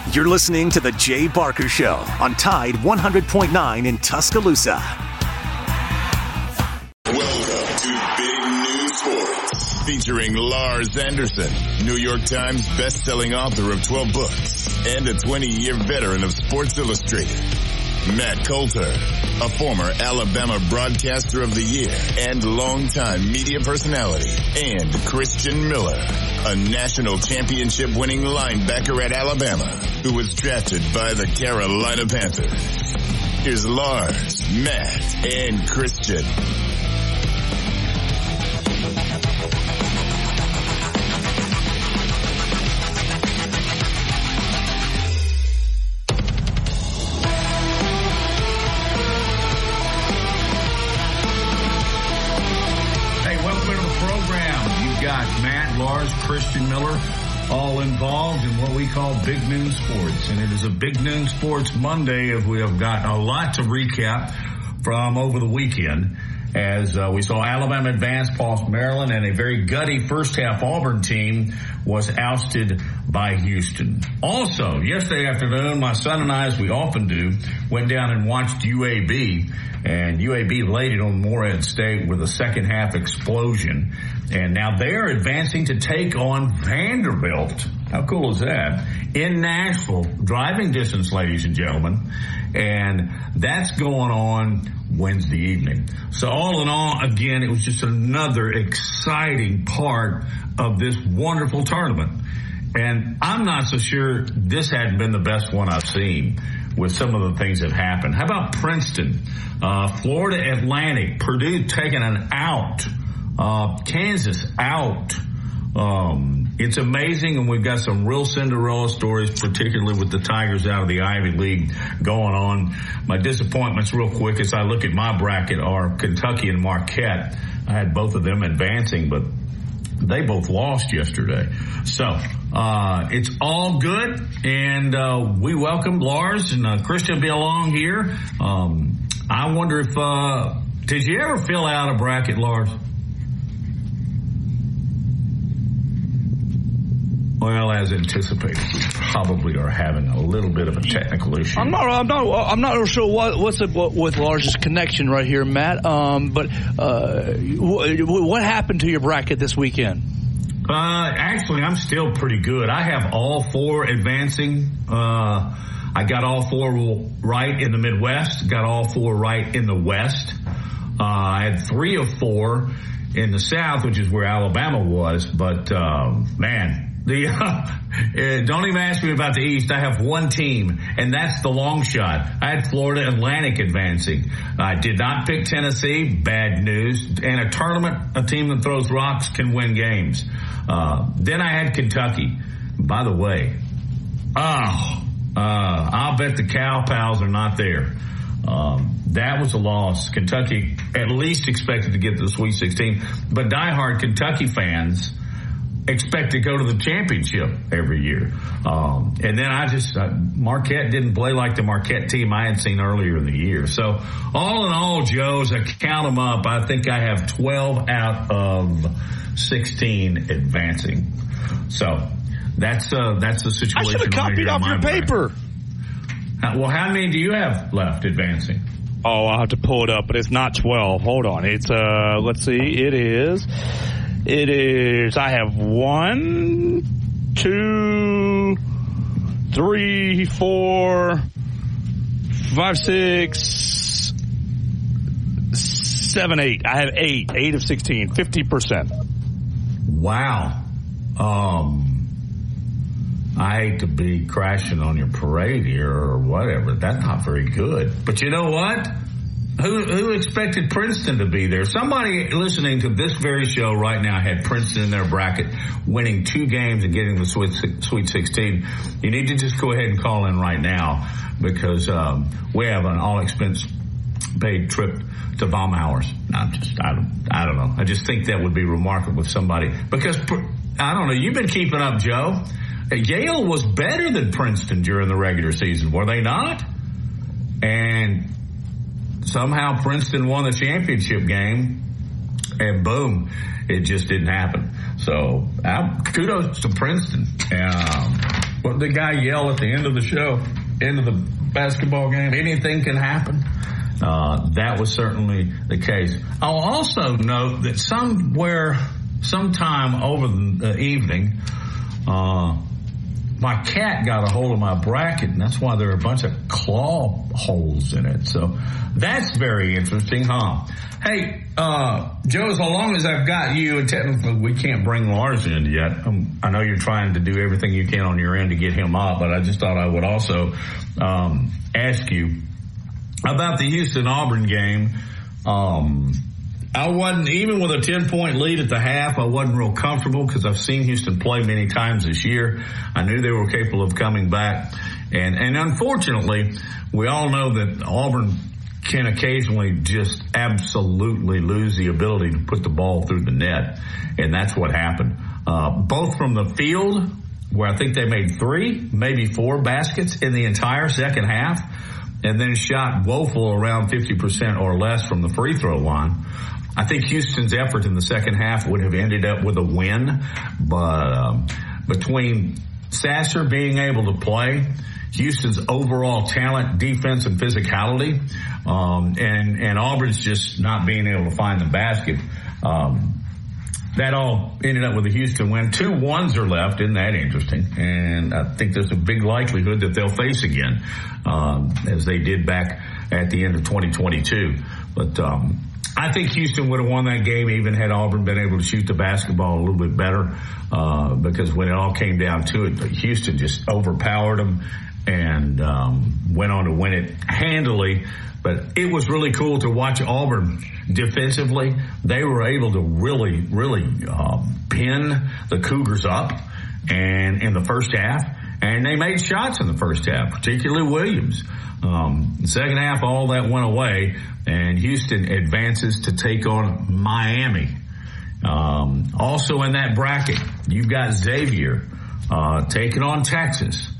You're listening to The Jay Barker Show on Tide 100.9 in Tuscaloosa. Welcome to Big News Sports, featuring Lars Anderson, New York Times best-selling author of 12 books and a 20-year veteran of Sports Illustrated. Matt Coulter, a former Alabama Broadcaster of the Year and longtime media personality. And Christian Miller, a national championship-winning linebacker at Alabama who was drafted by the Carolina Panthers. Here's Lars, Matt, and Christian. Lars, Christian Miller, all involved in what we call Big Noon Sports. And it is a Big Noon Sports Monday, as we have got a lot to recap from over the weekend, as we saw Alabama advance past Maryland, and a very gutty first-half Auburn team was ousted by Houston. Also, yesterday afternoon, my son and I, as we often do, went down and watched UAB, and UAB laid it on Morehead State with a second-half explosion. And now they're advancing to take on Vanderbilt. How cool is that? In Nashville, driving distance, ladies and gentlemen. And that's going on Wednesday evening. So all in all, again, it was just another exciting part of this wonderful tournament. And I'm not so sure this hadn't been the best one I've seen with some of the things that happened. How about Princeton, Florida Atlantic, Purdue taking an out, Kansas out. It's amazing, and we've got some real Cinderella stories, particularly with the Tigers out of the Ivy League going on. My disappointments real quick as I look at my bracket are Kentucky and Marquette. I had both of them advancing, but they both lost yesterday. So it's all good, and we welcome Lars and Christian be along here. I wonder if did you ever fill out a bracket, Lars? Well, as anticipated, we probably are having a little bit of a technical issue. I'm not sure what's up with Lars' connection right here, Matt. But what happened to your bracket this weekend? Actually, I'm still pretty good. I have all four advancing. I got all four right in the Midwest. Got all four right in the West. I had 3 of 4 in the South, which is where Alabama was. But man. Don't even ask me about the East. I have one team, and that's the long shot. I had Florida Atlantic advancing. I did not pick Tennessee. Bad news. And a tournament, a team that throws rocks can win games. Then I had Kentucky. By the way, I'll bet the Cow Pals are not there. That was a loss. Kentucky at least expected to get to the Sweet 16, but diehard Kentucky fans expect to go to the championship every year. And then Marquette didn't play like the Marquette team I had seen earlier in the year. So all in all, Joe's, I count them up. I think I have 12 out of 16 advancing. So that's the situation. I should have copied off your paper. Well, how many do you have left advancing? Oh, I'll have to pull it up, but it's not 12. Hold on. It's, let's see. It is, I have 1, 2, 3, 4, 5, 6, 7, 8. I have 8 of 16, 50%. Wow. I hate to be crashing on your parade here or whatever. That's not very good. But you know what? Who expected Princeton to be there? Somebody listening to this very show right now had Princeton in their bracket, winning 2 games and getting the Sweet 16. You need to just go ahead and call in right now because we have an all-expense paid trip to Baumhower's. I don't know. I just think that would be remarkable if somebody, because I don't know. You've been keeping up, Joe. Yale was better than Princeton during the regular season, were they not? And somehow Princeton won the championship game, and boom, it just didn't happen. So kudos to Princeton. what the guy yell at the end of the show, end of the basketball game, anything can happen. That was certainly the case. I'll also note that sometime over the evening, my cat got a hold of my bracket, and that's why there are a bunch of claw holes in it. So that's very interesting, huh? Hey, Joe, as long as I've got you, and technically we can't bring Lars in yet. I know you're trying to do everything you can on your end to get him up, but I just thought I would also ask you about the Houston-Auburn game. I wasn't, even with a 10-point lead at the half, I wasn't real comfortable because I've seen Houston play many times this year. I knew they were capable of coming back. And unfortunately, we all know that Auburn can occasionally just absolutely lose the ability to put the ball through the net. And that's what happened. Both from the field, where I think they made 3, maybe 4 baskets in the entire second half, and then shot woeful around 50% or less from the free throw line. I think Houston's effort in the second half would have ended up with a win, but between Sasser being able to play, Houston's overall talent, defense, and physicality, and Auburn's just not being able to find the basket, that all ended up with a Houston win. 2 1s are left. Isn't that interesting? And I think there's a big likelihood that they'll face again, as they did back at the end of 2022. But I think Houston would have won that game even had Auburn been able to shoot the basketball a little bit better, because when it all came down to it, Houston just overpowered them and went on to win it handily. But it was really cool to watch Auburn defensively. They were able to really pin the Cougars up and in the first half. And they made shots in the first half, particularly Williams. The second half, all that went away, and Houston advances to take on Miami. Also in that bracket, you've got Xavier taking on Texas.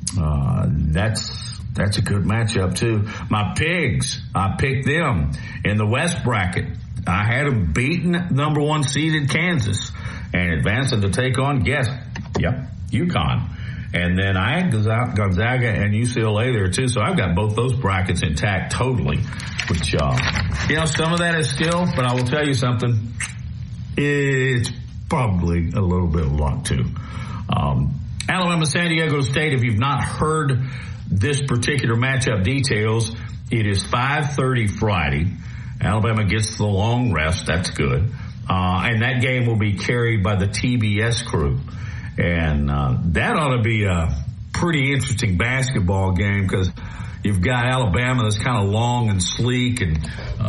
That's a good matchup too. My Pigs, I picked them in the West bracket. I had them beating number 1 seeded Kansas and advancing to take on UConn. And then I had Gonzaga and UCLA there too. So I've got both those brackets intact totally. Which, some of that is skill, but I will tell you something. It's probably a little bit of luck too. Alabama, San Diego State, if you've not heard this particular matchup details, it is 5:30 Friday. Alabama gets the long rest. That's good. And that game will be carried by the TBS crew. And that ought to be a pretty interesting basketball game because you've got Alabama that's kind of long and sleek and,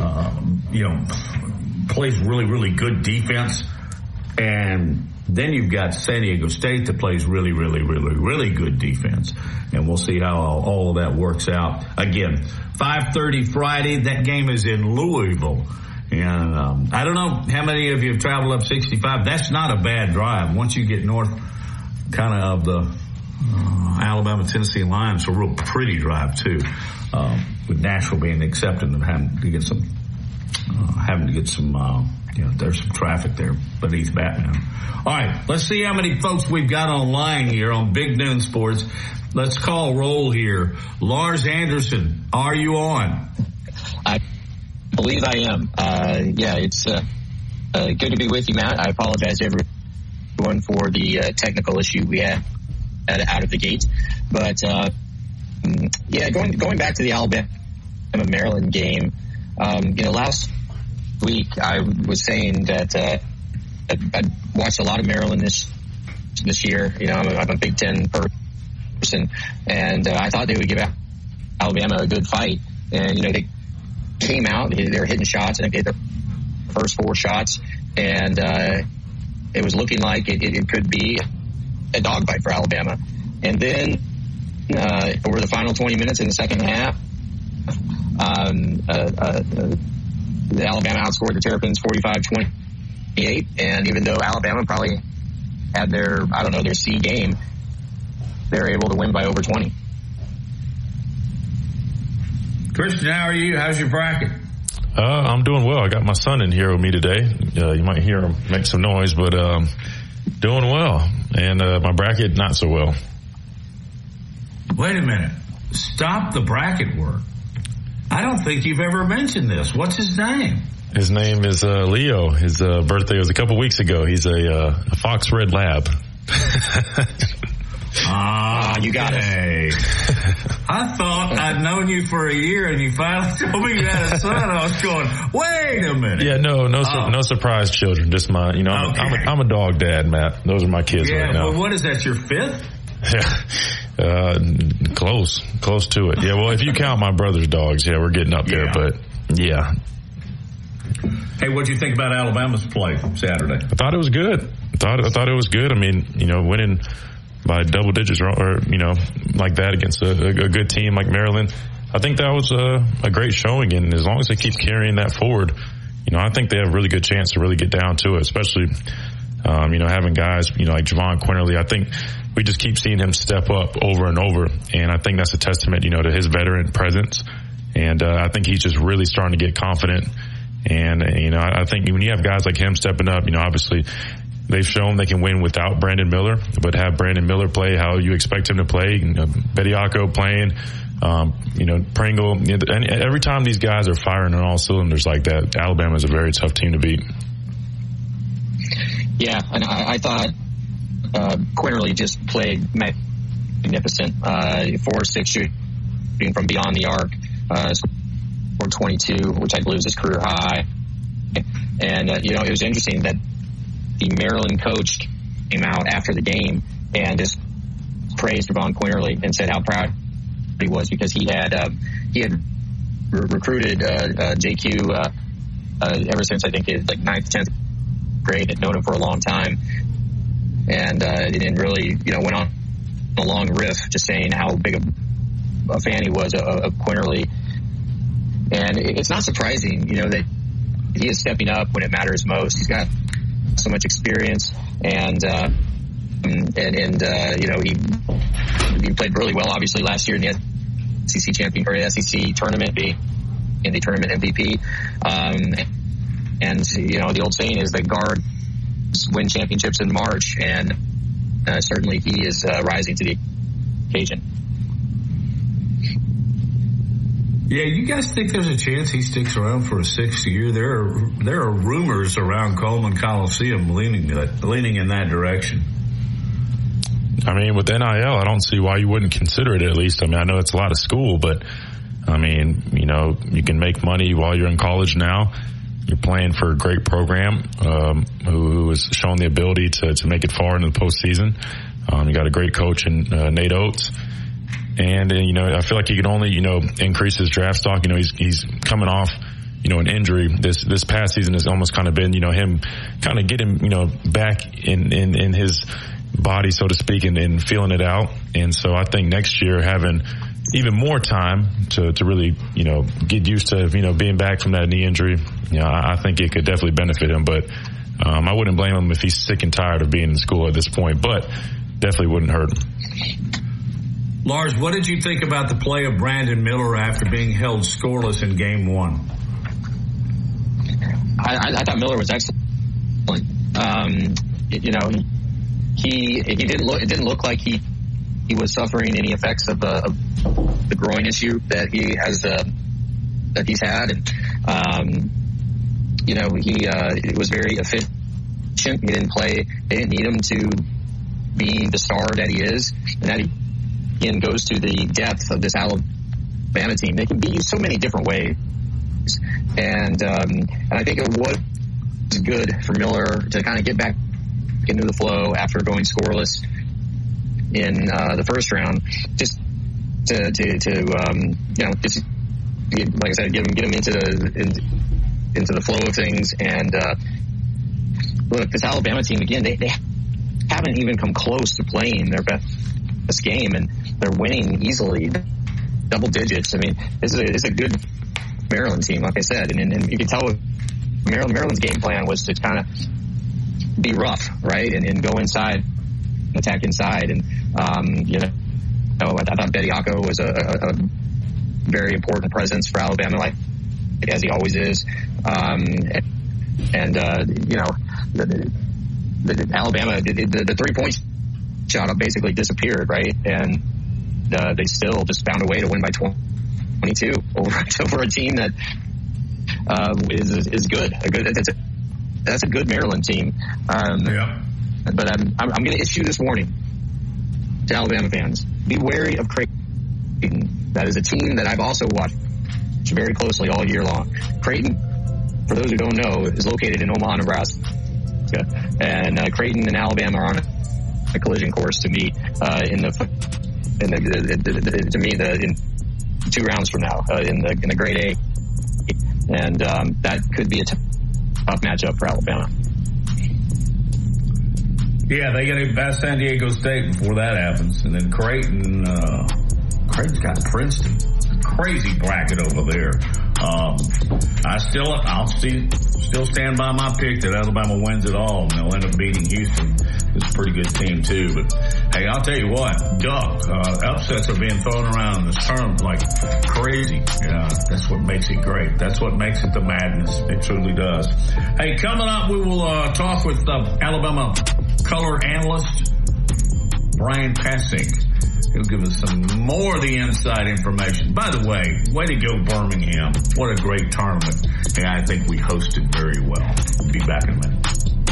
plays really, really good defense. And then you've got San Diego State that plays really, really, really, really good defense. And we'll see how all of that works out. Again, 5:30 Friday. That game is in Louisville. And I don't know how many of you have traveled up 65. That's not a bad drive. Once you get north kind of the Alabama-Tennessee line, it's a real pretty drive, too, with Nashville being accepted and having to get some there's some traffic there beneath Batman. All right, let's see how many folks we've got online here on Big Noon Sports. Let's call roll here. Lars Anderson, are you on? I believe I am. It's good to be with you, Matt. I apologize to everyone for the technical issue we had out of the gate. But, going back to the Alabama-Maryland game, last week I was saying that I watched a lot of Maryland this year. I'm a Big Ten person, and I thought they would give Alabama a good fight. And, they came out, they were hitting shots, and they hit their first 4 shots, and it was looking like it could be a dogfight for Alabama. And then over the final 20 minutes in the second half, the Alabama outscored the Terrapins 45-28, and even though Alabama probably had their C game, they were able to win by over 20. Christian, how are you? How's your bracket? I'm doing well. I got my son in here with me today. You might hear him make some noise, but doing well. And my bracket, not so well. Wait a minute. Stop the bracket work. I don't think you've ever mentioned this. What's his name? His name is Leo. His birthday was a couple weeks ago. He's a Fox Red Lab. You got it. I thought I'd known you for a year, and you finally told me you had a son. I was going, wait a minute. Yeah, no surprise children. Just my, Okay. I'm a dog dad, Matt. Those are my kids right now. Yeah, well, what is that, your fifth? Close to it. Yeah, well, if you count my brother's dogs, yeah, we're getting up there, but yeah. Hey, what'd you think about Alabama's play Saturday? I thought it was good. I thought it was good. I mean, winning by double digits or like that against a good team like Maryland, I think that was a great showing. And as long as they keep carrying that forward, I think they have a really good chance to really get down to it, especially, having guys, like Javon Quinterly. I think we just keep seeing him step up over and over. And I think that's a testament, to his veteran presence. And I think he's just really starting to get confident. And, I think when you have guys like him stepping up, obviously they've shown they can win without Brandon Miller, but have Brandon Miller play how you expect him to play. Bediako playing, Pringle. And every time these guys are firing on all cylinders like that, Alabama is a very tough team to beat. Yeah, and I thought Quinterly just played magnificent. 4-6 shooting from beyond the arc. Scored 22, which I believe is his career high. And, it was interesting that the Maryland coach came out after the game and just praised Javon Quinterly and said how proud he was because he had recruited JQ ever since I think his 9th, 10th grade, had known him for a long time, and really went on a long riff just saying how big a fan he was of Quinterly. And it's not surprising, that he is stepping up when it matters most. He's got so much experience, and he played really well, obviously, last year in the SEC champion or the SEC tournament, in the tournament MVP. And the old saying is that guards win championships in March, and certainly he is rising to the occasion. Yeah, you guys think there's a chance he sticks around for a 6th year? There are rumors around Coleman Coliseum leaning in that direction. I mean, with NIL, I don't see why you wouldn't consider it at least. I mean, I know it's a lot of school, but I mean, you can make money while you're in college now. You're playing for a great program who has shown the ability to make it far into the postseason. You got a great coach in Nate Oates. And, I feel like he can only, increase his draft stock. He's coming off, an injury. This past season has almost kind of been, him kind of getting, back in his body, so to speak, and feeling it out. And so I think next year having even more time to really, get used to, being back from that knee injury, I think it could definitely benefit him. But I wouldn't blame him if he's sick and tired of being in school at this point, but definitely wouldn't hurt him. Lars, what did you think about the play of Brandon Miller after being held scoreless in Game 1? I thought Miller was excellent. It didn't look like he was suffering any effects of the groin issue that he has that he's had, and he was very efficient. He didn't play. They didn't need him to be the star that he is, and that he again goes to the depth of this Alabama team. They can beat you so many different ways, and I think it was good for Miller to kind of get back into the flow after going scoreless in the first round, just to like I said, get him into the flow of things. And look, this Alabama team again, they haven't even come close to playing their best game, and they're winning easily, double digits. I mean, this is a good Maryland team, like I said, and you can tell Maryland's game plan was to kind of be rough, right, and go inside, attack inside, and I thought Bediako was a very important presence for Alabama, like as he always is, the Alabama, the 3-point shot basically disappeared, right, and they still just found a way to win by 22 over a team that is good. That's a good Maryland team. But I'm going to issue this warning to Alabama fans: be wary of Creighton. That is a team that I've also watched very closely all year long. Creighton, for those who don't know, is located in Omaha, Nebraska, and Creighton and Alabama are on a collision course to meet in 2 rounds from now in the grade A, and that could be a tough matchup for Alabama. Yeah, they got to pass San Diego State before that happens, and then Creighton's got Princeton. Crazy bracket over there. I'll still stand by my pick that Alabama wins it all, and they'll end up beating Houston. It's a pretty good team too. But hey, I'll tell you what, upsets are being thrown around in this term like crazy. Yeah, that's what makes it great. That's what makes it the madness. It truly does. Hey, coming up, we will talk with Alabama color analyst Brian Passink. He'll give us some more of the inside information. By the way to go Birmingham. What a great tournament. And I think we hosted very well. We'll be back in a minute.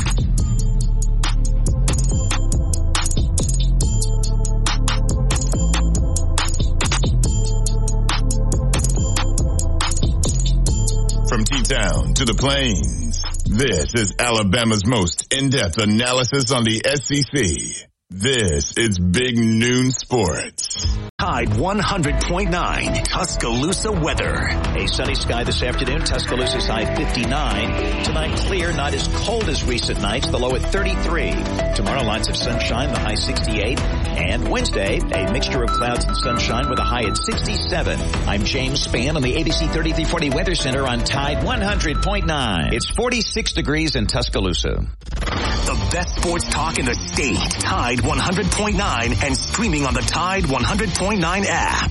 From T-Town to the Plains, this is Alabama's most in-depth analysis on the SEC. This is Big Noon Sports. Tide 100.9 Tuscaloosa weather. A sunny sky this afternoon. Tuscaloosa's high 59. Tonight clear, not as cold as recent nights. The low at 33. Tomorrow lots of sunshine, the high 68. And Wednesday, a mixture of clouds and sunshine with a high at 67. I'm James Spann on the ABC 3340 Weather Center on Tide 100.9. It's 46 degrees in Tuscaloosa. The best sports talk in the state. Tide 100.9 and streaming on the Tide 100.9 app.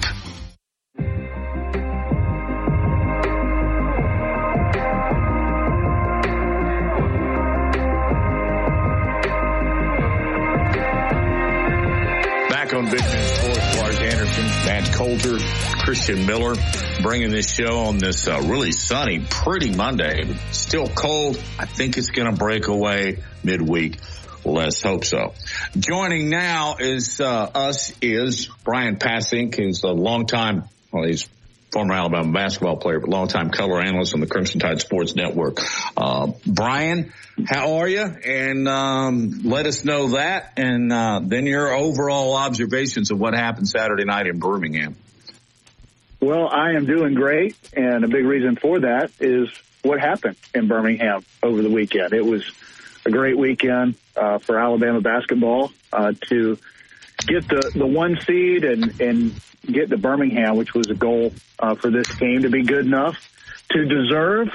Back on Big Noon Sports, Lars Anderson, Matt Coulter, Christian Miller, bringing this show on this really sunny, pretty Monday. Still cold. I think it's going to break away midweek. Let's hope so. Joining now is Brian Passink, who's a he's former Alabama basketball player, but longtime color analyst on the Crimson Tide Sports Network. Brian, how are you? And let us know that, and then your overall observations of what happened Saturday night in Birmingham. Well, I am doing great, and a big reason for that is what happened in Birmingham over the weekend. It was a great weekend for Alabama basketball to get the 1 seed and get to Birmingham, which was a goal for this team to be good enough to deserve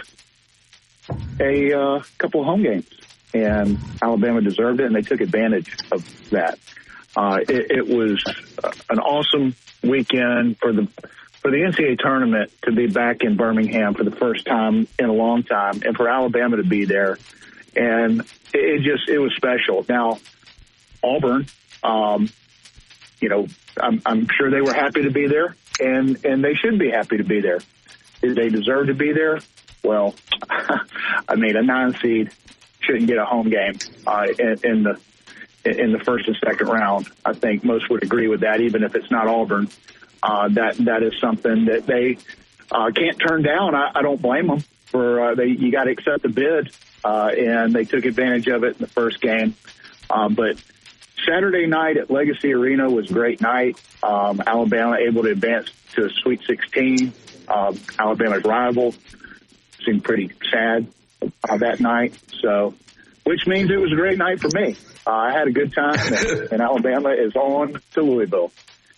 a couple of home games. And Alabama deserved it, and they took advantage of that. It was an awesome weekend for the NCAA tournament to be back in Birmingham for the first time in a long time, and for Alabama to be there. And it was special. Now, Auburn, I'm sure they were happy to be there, and they should be happy to be there. Did they deserve to be there? Well, I mean, a 9 seed shouldn't get a home game in the first and second round. I think most would agree with that, even if it's not Auburn. That is something that they can't turn down. I don't blame them for you got to accept the bid. And they took advantage of it in the first game. But Saturday night at Legacy Arena was a great night. Alabama able to advance to a Sweet 16. Alabama's rival seemed pretty sad that night. So, which means it was a great night for me. I had a good time, and Alabama is on to Louisville.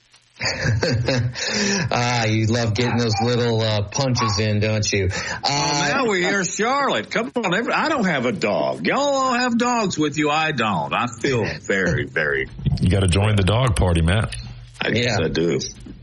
You love getting those little punches in, don't you? Now we hear Charlotte. Come on, I don't have a dog. Y'all all have dogs with you. I don't. I feel very, very. You got to join the dog party, Matt. I guess I do.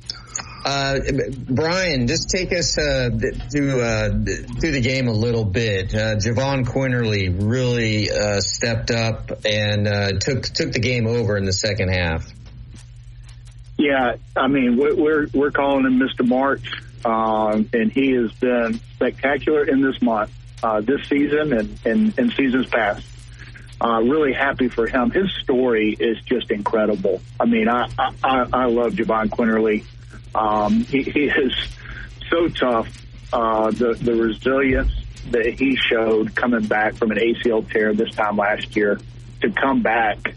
Brian, just take us through the game a little bit. Javon Quinterly really stepped up and took the game over in the second half. Yeah, I mean, we're calling him Mr. March, and he has been spectacular in this month, this season and seasons past. Really happy for him. His story is just incredible. I mean, I love Jahvon Quinerly. He is so tough. The resilience that he showed coming back from an ACL tear this time last year to come back,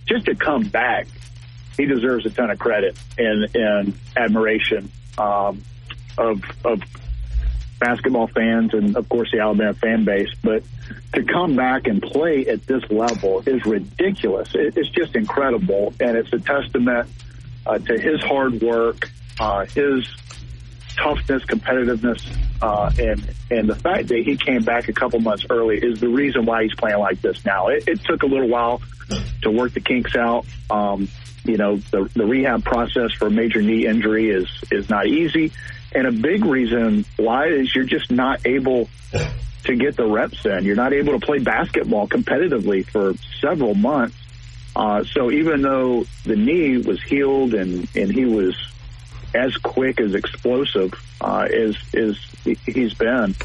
he deserves a ton of credit and admiration of basketball fans and, of course, the Alabama fan base. But to come back and play at this level is ridiculous. It's just incredible, and it's a testament to his hard work, his toughness, competitiveness, and the fact that he came back a couple months early is the reason why he's playing like this now. It took a little while to work the kinks out. The rehab process for a major knee injury is not easy. And a big reason why is you're just not able to get the reps in. You're not able to play basketball competitively for several months. So even though the knee was healed and he was as quick as explosive as he's been,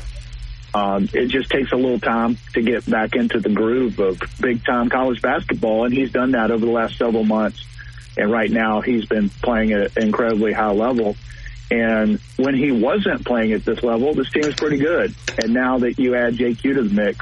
it just takes a little time to get back into the groove of big-time college basketball, and he's done that over the last several months. And right now he's been playing at an incredibly high level. And when he wasn't playing at this level, this team is pretty good. And now that you add JQ to the mix,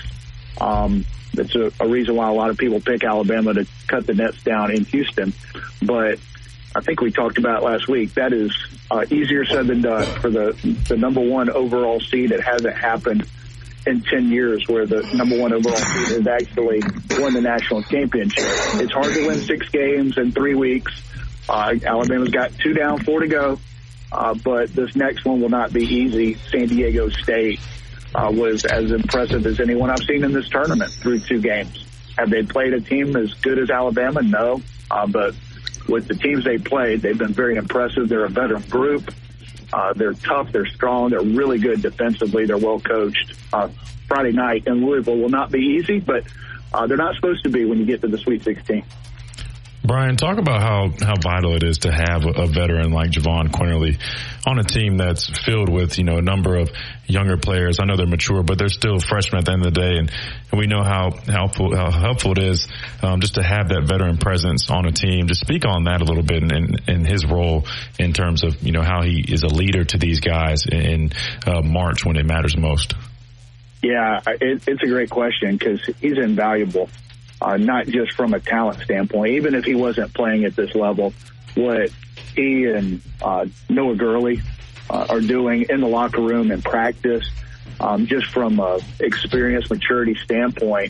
that's a reason why a lot of people pick Alabama to cut the nets down in Houston. But I think we talked about last week, that is easier said than done for the number one overall seed. It hasn't happened in 10 years where the number one overall seed has actually won the national championship. It's hard to win 6 games in 3 weeks. Alabama's got 2 down, 4 to go. But this next one will not be easy. San Diego State was as impressive as anyone I've seen in this tournament through 2 games. Have they played a team as good as Alabama? No. But with the teams they played, they've been very impressive. They're a veteran group. They're tough. They're strong. They're really good defensively. They're well coached. Friday night in Louisville will not be easy, but they're not supposed to be when you get to the Sweet 16. Brian, talk about how vital it is to have a veteran like Jahvon Quinerly on a team that's filled with, a number of younger players. I know they're mature, but they're still freshmen at the end of the day. And we know how helpful it is just to have that veteran presence on a team. Just speak on that a little bit and his role in terms of, how he is a leader to these guys in March when it matters most. Yeah, it's a great question because he's invaluable. Not just from a talent standpoint, even if he wasn't playing at this level, what he and Noah Gurley are doing in the locker room and practice, just from a experience, maturity standpoint,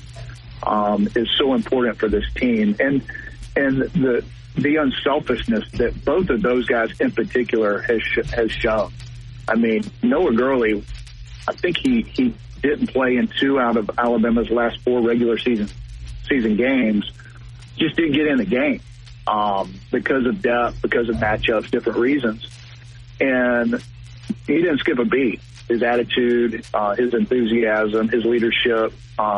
is so important for this team. And the unselfishness that both of those guys in particular has shown. I mean, Noah Gurley, I think he didn't play in 2 out of Alabama's last 4 regular season games, just didn't get in the game because of depth, because of matchups, different reasons. And he didn't skip a beat. His attitude, his enthusiasm, his leadership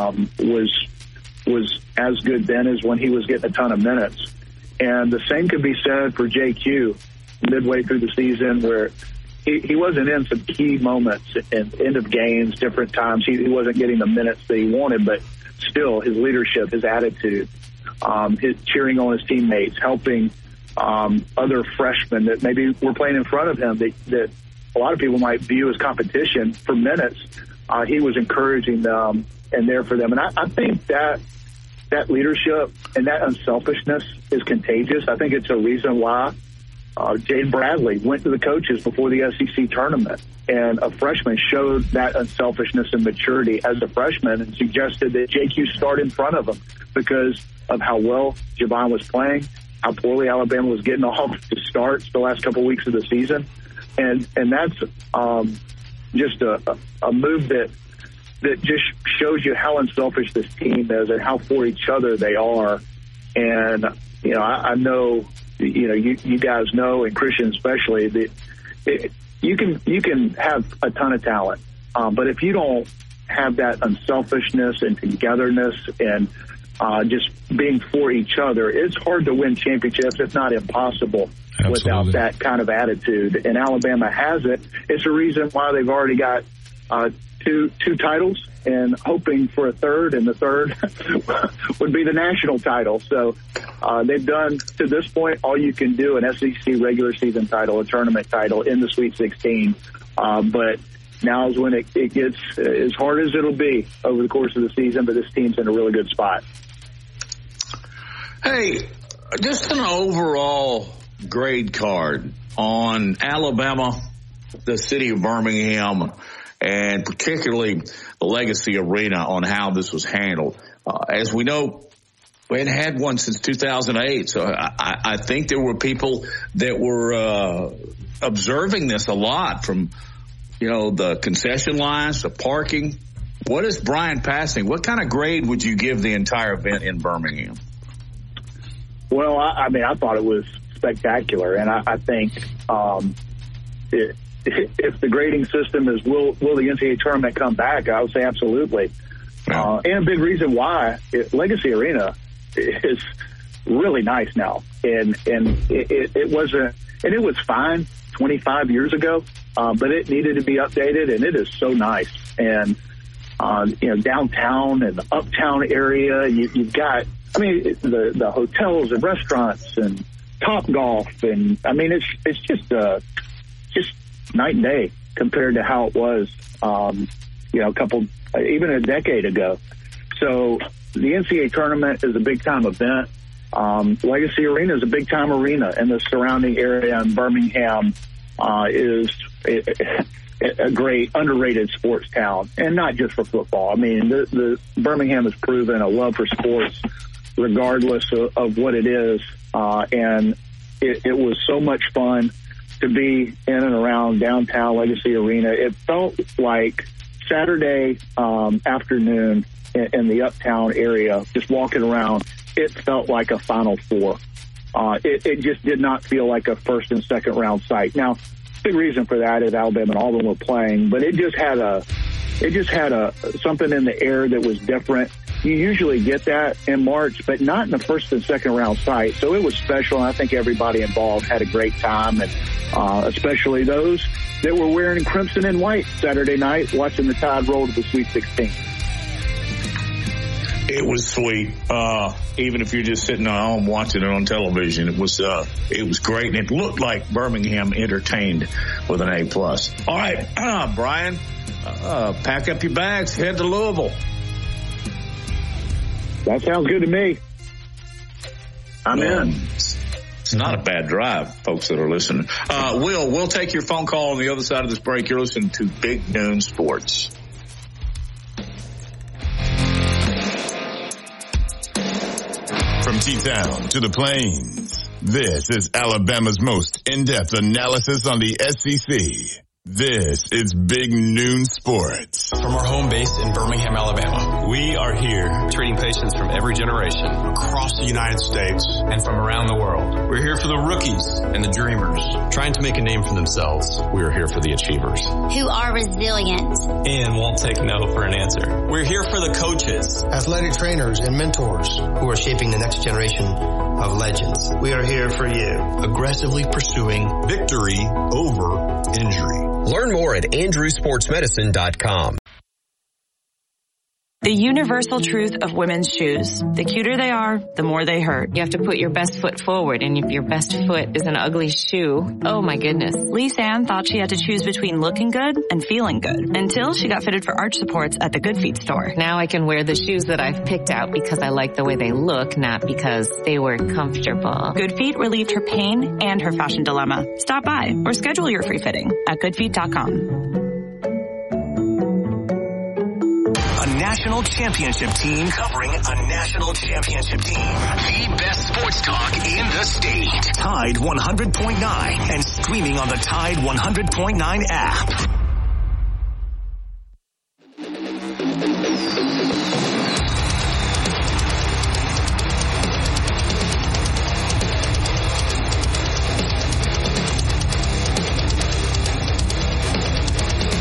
was as good then as when he was getting a ton of minutes. And the same could be said for JQ midway through the season where he wasn't in some key moments and end of games, different times. He wasn't getting the minutes that he wanted, but still, his leadership, his attitude, his cheering on his teammates, helping other freshmen that maybe were playing in front of him that a lot of people might view as competition for minutes. He was encouraging them and there for them. And I think that leadership and that unselfishness is contagious. I think it's a reason why Jade Bradley went to the coaches before the SEC tournament, and a freshman showed that unselfishness and maturity as a freshman and suggested that JQ start in front of him because of how well Jahvon was playing, how poorly Alabama was getting off to start the last couple of weeks of the season. And that's just a move that just shows you how unselfish this team is and how for each other they are. And, I know, you guys know, and Christian especially, that you can have a ton of talent, but if you don't have that unselfishness and togetherness and just being for each other, it's hard to win championships, if not impossible. without that kind of attitude. And Alabama has it. It's a reason why they've already got two titles and hoping for a third, and the third would be the national title. So they've done, to this point, all you can do, an SEC regular season title, a tournament title in the Sweet 16. But now is when it gets as hard as it'll be over the course of the season, but this team's in a really good spot. Hey, just an overall grade card on Alabama, the city of Birmingham, and particularly the Legacy Arena on how this was handled. As we know, we hadn't had one since 2008, so I think there were people that were observing this a lot, from the concession lines, the parking. What is Brian Passing? What kind of grade would you give the entire event in Birmingham? Well, I thought it was spectacular, and I think if the grading system is will the NCAA tournament come back, I would say absolutely. And a big reason why Legacy Arena is really nice now, and it wasn't, and it was fine 25 years ago, but it needed to be updated, and it is so nice. And downtown and the uptown area, you've got, the hotels and restaurants and Topgolf, and it's just night and day compared to how it was, even a decade ago. So the NCAA tournament is a big time event. Legacy Arena is a big time arena, and the surrounding area in Birmingham is a great underrated sports town, and not just for football. The Birmingham has proven a love for sports regardless of what it is, and it was so much fun to be in and around downtown Legacy Arena. It felt like Saturday afternoon in the uptown area, just walking around, it felt like a Final Four. It just did not feel like a first and second round site. Now, big reason for that is Alabama and Auburn were playing, but it just had something in the air that was different. You usually get that in March, but not in the first and second round site. So it was special, and I think everybody involved had a great time, and especially those that were wearing crimson and white Saturday night watching the Tide roll to the Sweet 16. It was sweet. Even if you're just sitting at home watching it on television, it was great, and it looked like Birmingham entertained with an A+. All right, Brian, pack up your bags, head to Louisville. That sounds good to me. I'm in. It's not a bad drive, folks that are listening. We'll take your phone call on the other side of this break. You're listening to Big Noon Sports. From T-Town to the Plains, this is Alabama's most in-depth analysis on the SEC. This is Big Noon Sports. From our home base in Birmingham, Alabama, we are here treating patients from every generation across the United States and from around the world. We're here for the rookies and the dreamers trying to make a name for themselves. We are here for the achievers who are resilient and won't take no for an answer. We're here for the coaches, athletic trainers and mentors who are shaping the next generation of legends. We are here for you, aggressively pursuing victory over injury. Learn more at andrewsportsmedicine.com. The universal truth of women's shoes. The cuter they are, the more they hurt. You have to put your best foot forward, and if your best foot is an ugly shoe, oh my goodness. Lisa Ann thought she had to choose between looking good and feeling good, until she got fitted for arch supports at the Good Feet store. Now I can wear the shoes that I've picked out because I like the way they look, not because they were comfortable. Good Feet relieved her pain and her fashion dilemma. Stop by or schedule your free fitting at goodfeet.com. A national championship team covering a national championship team. The best sports talk in the state. Tide 100.9 and streaming on the Tide 100.9 app.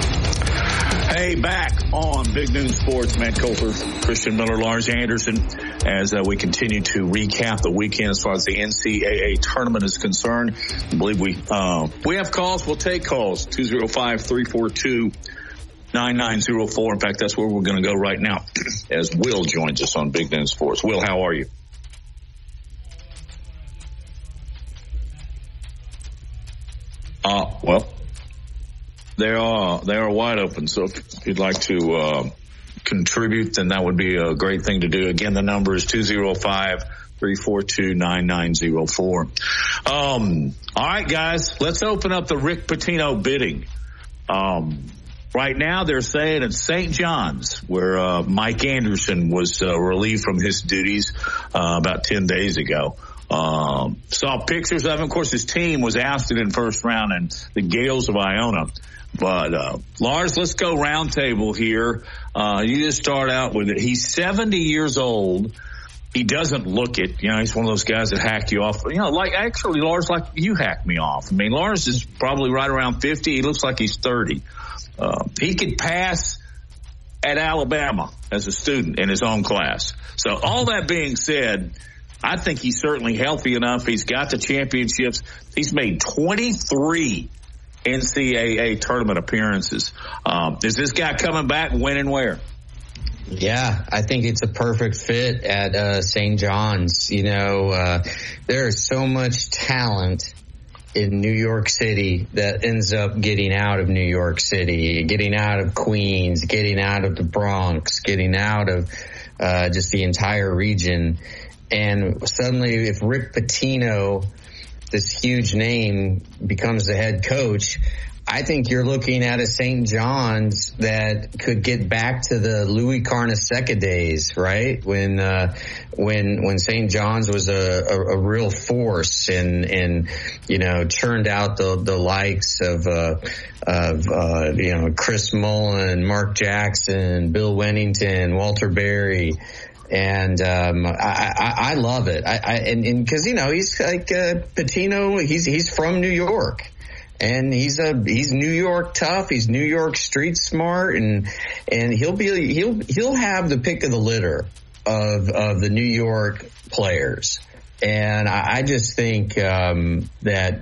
Hey, back on Big Noon Sports, Matt Coulter, Christian Miller, Lars Anderson. as we continue to recap the weekend as far as the NCAA tournament is concerned. I believe we have calls. We'll take calls. 205-342-9904. In fact, that's where we're going to go right now as Will joins us on Big Noon Sports. Will, how are you? Well, they are wide open. So if you'd like to contribute, then that would be a great thing to do. Again, the number is 205-342-9904. All right, guys, let's open up the Rick Pitino bidding. Right now, they're saying at St. John's, where Mike Anderson was relieved from his duties about 10 days ago. Saw pictures of him. Of course, his team was ousted in first round, and the Gales of Iona. But Lars, let's go round table here. You just start out with it. He's 70 years old. He doesn't look it. You know, he's one of those guys that hacked you off. You know, like actually, Lars, like you hacked me off. I mean, Lars is probably right around 50. He looks like he's 30. He could pass at Alabama as a student in his own class. So all that being said, I think he's certainly healthy enough. He's got the championships. He's made 23 NCAA tournament appearances. Is this guy coming back, when and where? Yeah, I think it's a perfect fit at St. John's. You know, there is so much talent in New York City that ends up getting out of New York City, getting out of Queens, getting out of the Bronx, getting out of just the entire region. And suddenly, if Rick Pitino, this huge name, becomes the head coach, I think you're looking at a St. John's that could get back to the Louis Carnesecca days, right? When St. John's was a real force and you know, churned out the likes of you know, Chris Mullen, Mark Jackson, Bill Wennington, Walter Berry. And I love it. And because, you know, he's like Pitino, he's from New York. And he's New York tough. He's New York street smart, and he'll have the pick of the litter of the New York players. And I just think that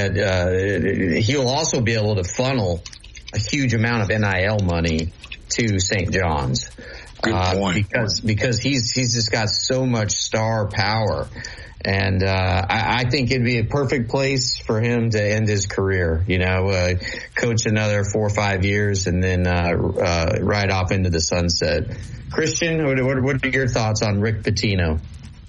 he'll also be able to funnel a huge amount of NIL money to St. John's. Good point. Because he's just got so much star power. And I think it'd be a perfect place for him to end his career, you know, coach another 4 or 5 years and then ride off into the sunset. Christian, what are your thoughts on Rick Pitino?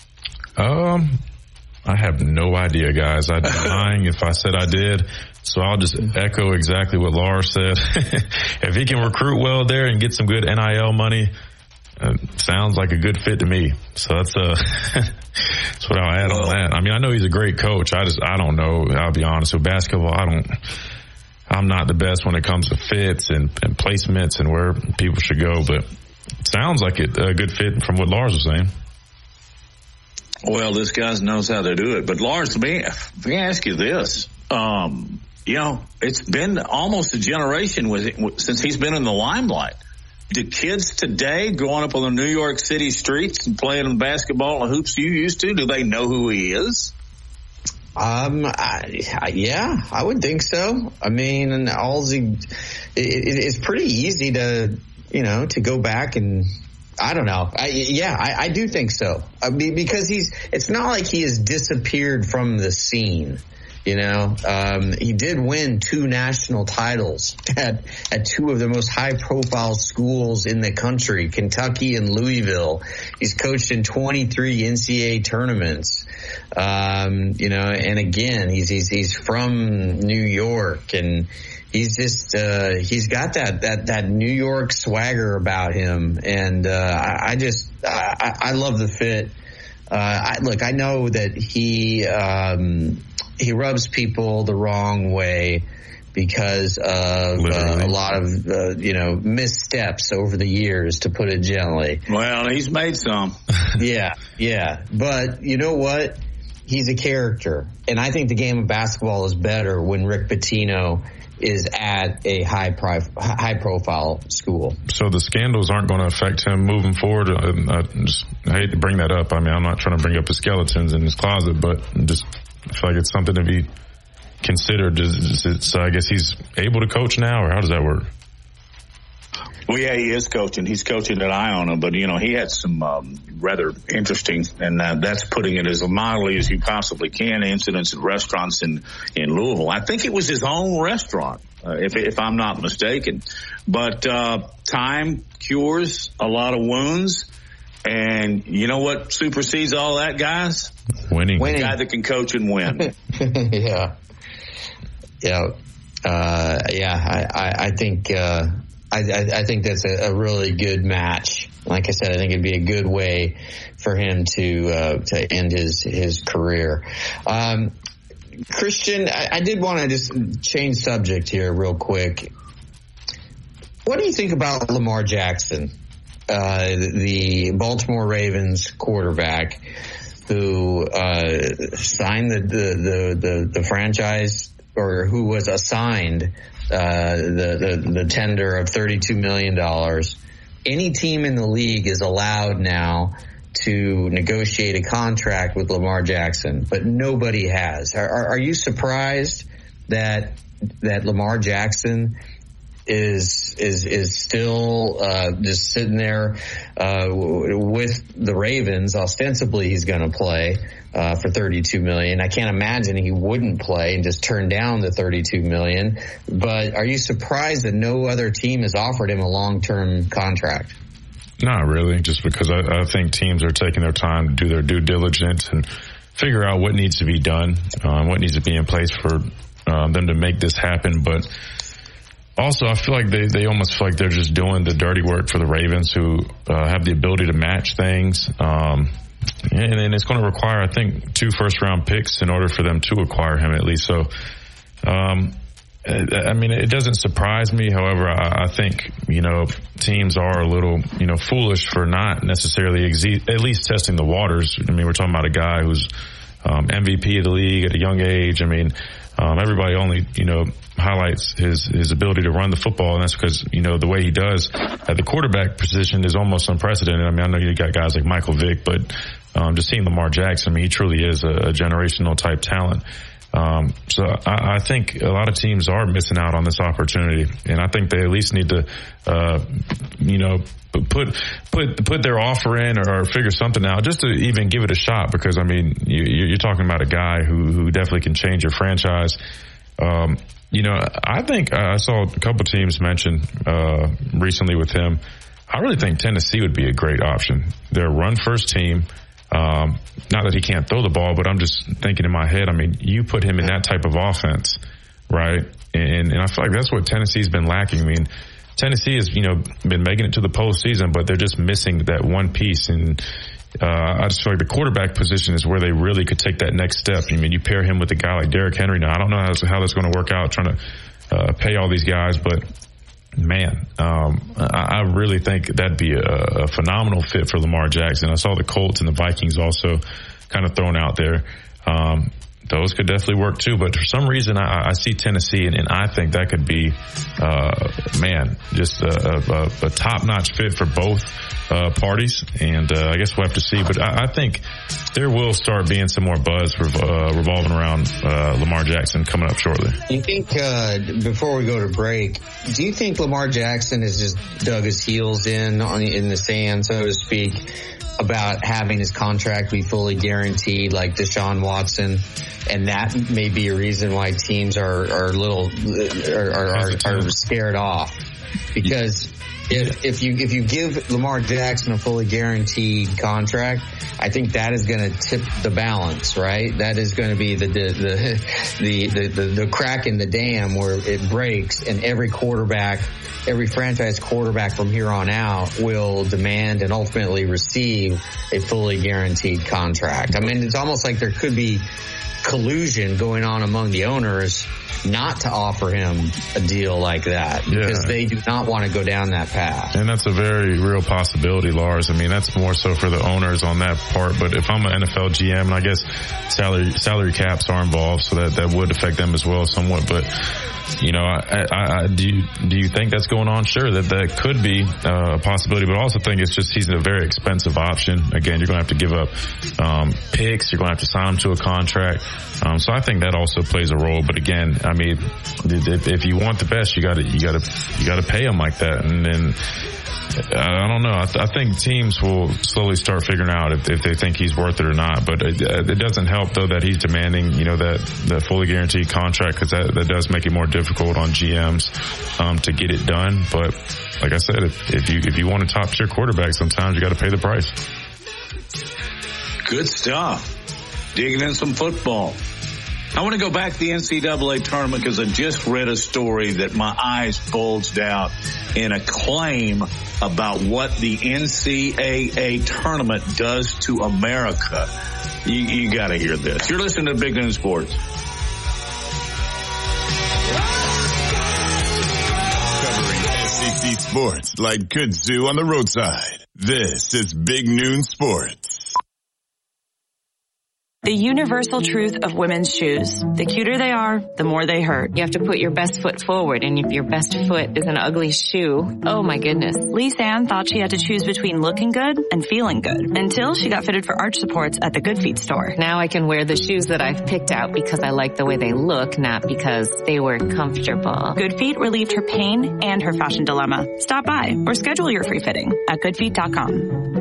I have no idea, guys. I'd be lying if I said I did. So I'll just echo exactly what Lars said. If he can recruit well there and get some good NIL money, sounds like a good fit to me. So that's that's what I'll add on that. I mean, I know he's a great coach. I don't know. I'll be honest with basketball. I'm not the best when it comes to fits and placements and where people should go, but it sounds like a good fit from what Lars was saying. Well, this guy knows how to do it. But Lars, let me ask you this. You know, it's been almost a generation since he's been in the limelight. Do kids today growing up on the New York City streets and playing basketball and hoops you used to, do they know who he is? Yeah, I would think so. I mean, it's pretty easy to, you know, to go back and, I don't know. I do think so. I mean, because it's not like he has disappeared from the scene. You know, he did win 2 national titles at 2 of the most high-profile schools in the country, Kentucky and Louisville. He's coached in 23 NCAA tournaments. You know, and again, he's from New York, and he's just he's got that New York swagger about him, and I love the fit. Look, I know that he rubs people the wrong way because of a lot of, you know, missteps over the years, to put it gently. Well, he's made some. Yeah. But you know what? He's a character. And I think the game of basketball is better when Rick Pitino is at a high profile school. So the scandals aren't going to affect him moving forward. I hate to bring that up. I mean, I'm not trying to bring up the skeletons in his closet, but just I feel like it's something to be considered. So I guess he's able to coach now, or how does that work? Well, yeah, he is coaching. He's coaching at Iona, but, he had some rather interesting, and that's putting it as mildly as you possibly can, incidents at restaurants in Louisville. I think it was his own restaurant, if I'm not mistaken. But time cures a lot of wounds, and you know what supersedes all that, guys? Winning. A guy that can coach and win. Yeah. I think... I think that's a really good match. Like I said, I think it'd be a good way for him to end his career. Christian, I did want to just change subject here real quick. What do you think about Lamar Jackson, the Baltimore Ravens quarterback who signed the franchise, or who was assigned the tender of $32 million. Any team in the league is allowed now to negotiate a contract with Lamar Jackson, but nobody has. Are you surprised that Lamar Jackson is still just sitting there with the Ravens? Ostensibly, he's going to play for $32 million. I can't imagine he wouldn't play and just turn down the $32 million. But are you surprised that no other team has offered him a long-term contract? Not really, just because I think teams are taking their time to do their due diligence and figure out what needs to be done, what needs to be in place for them to make this happen. But also, I feel like they almost feel like they're just doing the dirty work for the Ravens, who have the ability to match things. And it's going to require, I think, 2 first-round picks in order for them to acquire him, at least. So, I mean, it doesn't surprise me. However, I think, teams are a little, foolish for not necessarily at least testing the waters. I mean, we're talking about a guy who's MVP of the league at a young age. I mean, everybody only, highlights his ability to run the football, and that's because, the way he does at the quarterback position is almost unprecedented. I mean, I know you got guys like Michael Vick, but just seeing Lamar Jackson, I mean, he truly is a generational type talent. So I think a lot of teams are missing out on this opportunity, and I think they at least need to, put their offer in or figure something out just to even give it a shot. Because I mean, you're talking about a guy who definitely can change your franchise. I think I saw a couple teams mention recently with him. I really think Tennessee would be a great option. They're a run-first team. Not that he can't throw the ball, but I'm just thinking in my head, I mean, you put him in that type of offense, right? And I feel like that's what Tennessee's been lacking. I mean, Tennessee has, been making it to the postseason, but they're just missing that one piece. And I just feel like the quarterback position is where they really could take that next step. I mean, you pair him with a guy like Derrick Henry. Now, I don't know how that's going to work out, trying to pay all these guys, but man, I really think that'd be a phenomenal fit for Lamar Jackson. I saw the Colts and the Vikings also kind of thrown out there. Those could definitely work too, but for some reason I see Tennessee, and I think that could be, just a top-notch fit for both parties, and I guess we'll have to see. But I think there will start being some more buzz revolving around Lamar Jackson coming up shortly. Do you think, before we go to break, do you think Lamar Jackson has just dug his heels in the sand, so to speak, about having his contract be fully guaranteed like Deshaun Watson, and that may be a reason why teams are scared off? Because if you give Lamar Jackson a fully guaranteed contract, I think that is going to tip the balance, right? That is going to be the crack in the dam where it breaks, and every franchise quarterback from here on out will demand and ultimately receive a fully guaranteed contract. I mean, it's almost like there could be collusion going on among the owners not to offer him a deal like that because they do not want to go down that path. And that's a very real possibility, Lars. I mean, that's more so for the owners on that part. But if I'm an NFL GM, and I guess salary caps are involved, so that would affect them as well somewhat. But you know, do you think that's going on? Sure, that could be a possibility, but I also think it's just he's a very expensive option. Again, you're going to have to give up picks. You're going to have to sign him to a contract. So I think that also plays a role. But again, I mean, if you want the best, you got to pay him like that. And then I don't know. I think teams will slowly start figuring out if they think he's worth it or not. But it doesn't help though that he's demanding, you know, that fully guaranteed contract, because that does make it more difficult on GMs to get it done. But like I said, if you want a top tier quarterback, sometimes you got to pay the price. Good stuff. Digging in some football. I want to go back to the NCAA tournament because I just read a story that my eyes bulged out in a claim about what the NCAA tournament does to America. You got to hear this. You're listening to Big Noon Sports. Covering SEC sports like kudzu on the roadside. This is Big Noon Sports. The universal truth of women's shoes. The cuter they are, the more they hurt. You have to put your best foot forward, and if your best foot is an ugly shoe, oh my goodness. Lisa Ann thought she had to choose between looking good and feeling good until she got fitted for arch supports at the Good Feet store. Now I can wear the shoes that I've picked out because I like the way they look, not because they were comfortable. Good Feet relieved her pain and her fashion dilemma. Stop by or schedule your free fitting at goodfeet.com.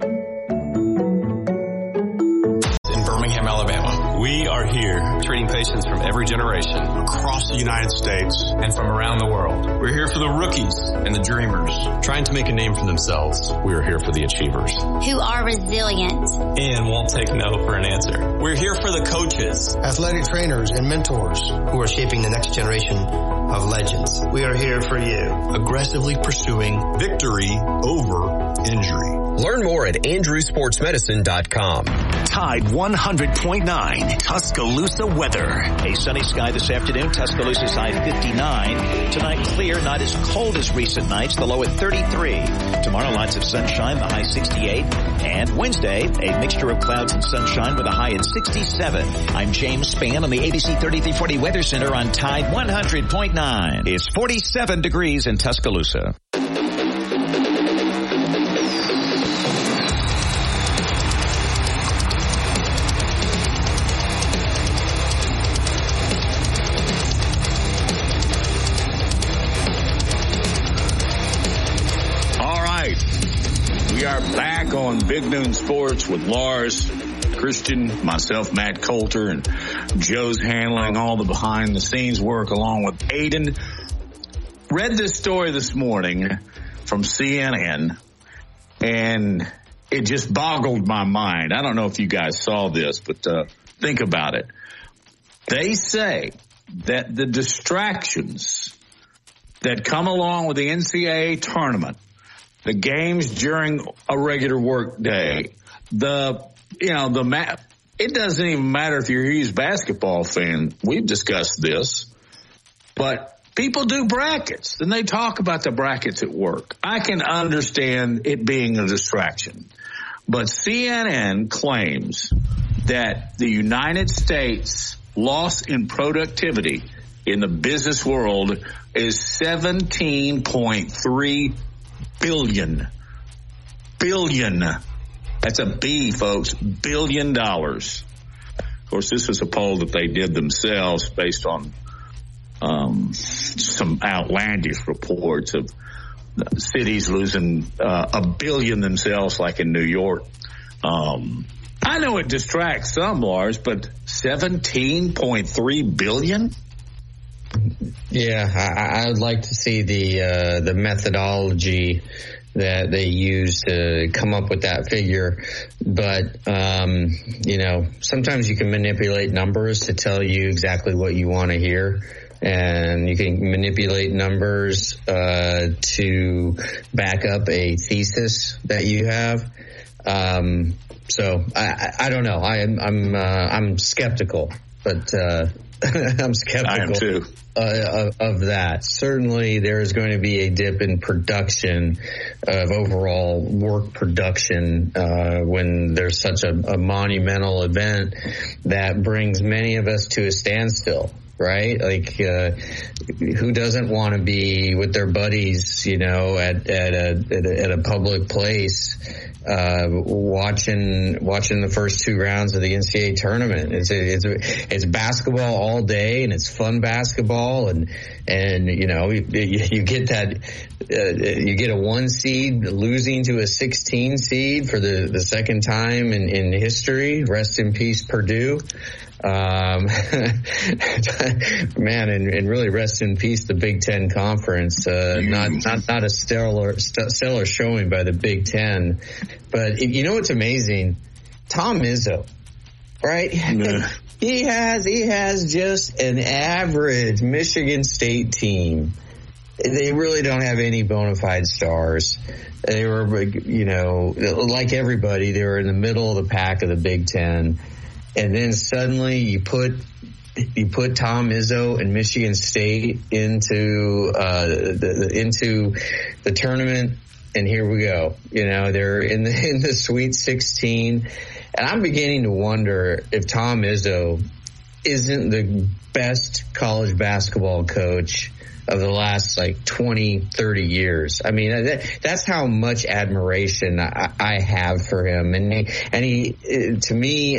Alabama. We are here treating patients from every generation across the United States and from around the world. We're here for the rookies and the dreamers trying to make a name for themselves. We are here for the achievers who are resilient and won't take no for an answer. We're here for the coaches, athletic trainers and mentors who are shaping the next generation of legends. We are here for you, aggressively pursuing victory over injury. Learn more at andrewsportsmedicine.com. Tide 100.9 Tuscaloosa weather. A sunny sky this afternoon. Tuscaloosa's high 59. Tonight clear, not as cold as recent nights. The low at 33. Tomorrow lots of sunshine, the high 68. And Wednesday, a mixture of clouds and sunshine with a high at 67. I'm James Spann on the ABC 3340 Weather Center on Tide 100.9. It's 47 degrees in Tuscaloosa. Back on Big Noon Sports with Lars, Christian, myself, Matt Coulter, and Joe's handling all the behind-the-scenes work along with Aiden. Read this story this morning from CNN, and it just boggled my mind. I don't know if you guys saw this, but think about it. They say that the distractions that come along with the NCAA tournament, the games during a regular work day, it doesn't even matter if you're a huge basketball fan. We've discussed this, but people do brackets and they talk about the brackets at work. I can understand it being a distraction, but CNN claims that the United States loss in productivity in the business world is $17.3 billion. That's a B, folks. $1 billion. Of course, this was a poll that they did themselves based on some outlandish reports of cities losing $1 billion themselves, like in New York. I know it distracts some, Lars, but $17.3 billion? Yeah, I would like to see the methodology that they use to come up with that figure. But, sometimes you can manipulate numbers to tell you exactly what you want to hear. And you can manipulate numbers to back up a thesis that you have. So I don't know. I'm skeptical. But I'm skeptical. I am too. Of that. Certainly there is going to be a dip in production of overall work production when there's such a monumental event that brings many of us to a standstill. Right? Like, who doesn't want to be with their buddies, at a public place, watching the first two rounds of the NCAA tournament. It's basketball all day, and it's fun basketball, and you get that, you get a 1 seed losing to a 16 seed for the second time in history. Rest in peace, Purdue. Man, and really rest in peace the Big Ten Conference. Not a stellar showing by the Big Ten, but you know what's amazing? Tom Izzo, right? Yeah. He has just an average Michigan State team. They really don't have any bona fide stars. They were, like everybody, they were in the middle of the pack of the Big Ten. And then suddenly you put Tom Izzo and Michigan State into the tournament, and here we go. They're in the Sweet 16, and I'm beginning to wonder if Tom Izzo isn't the best college basketball coach of the last 20, 30 years. I mean, that's how much admiration I have for him. And he to me,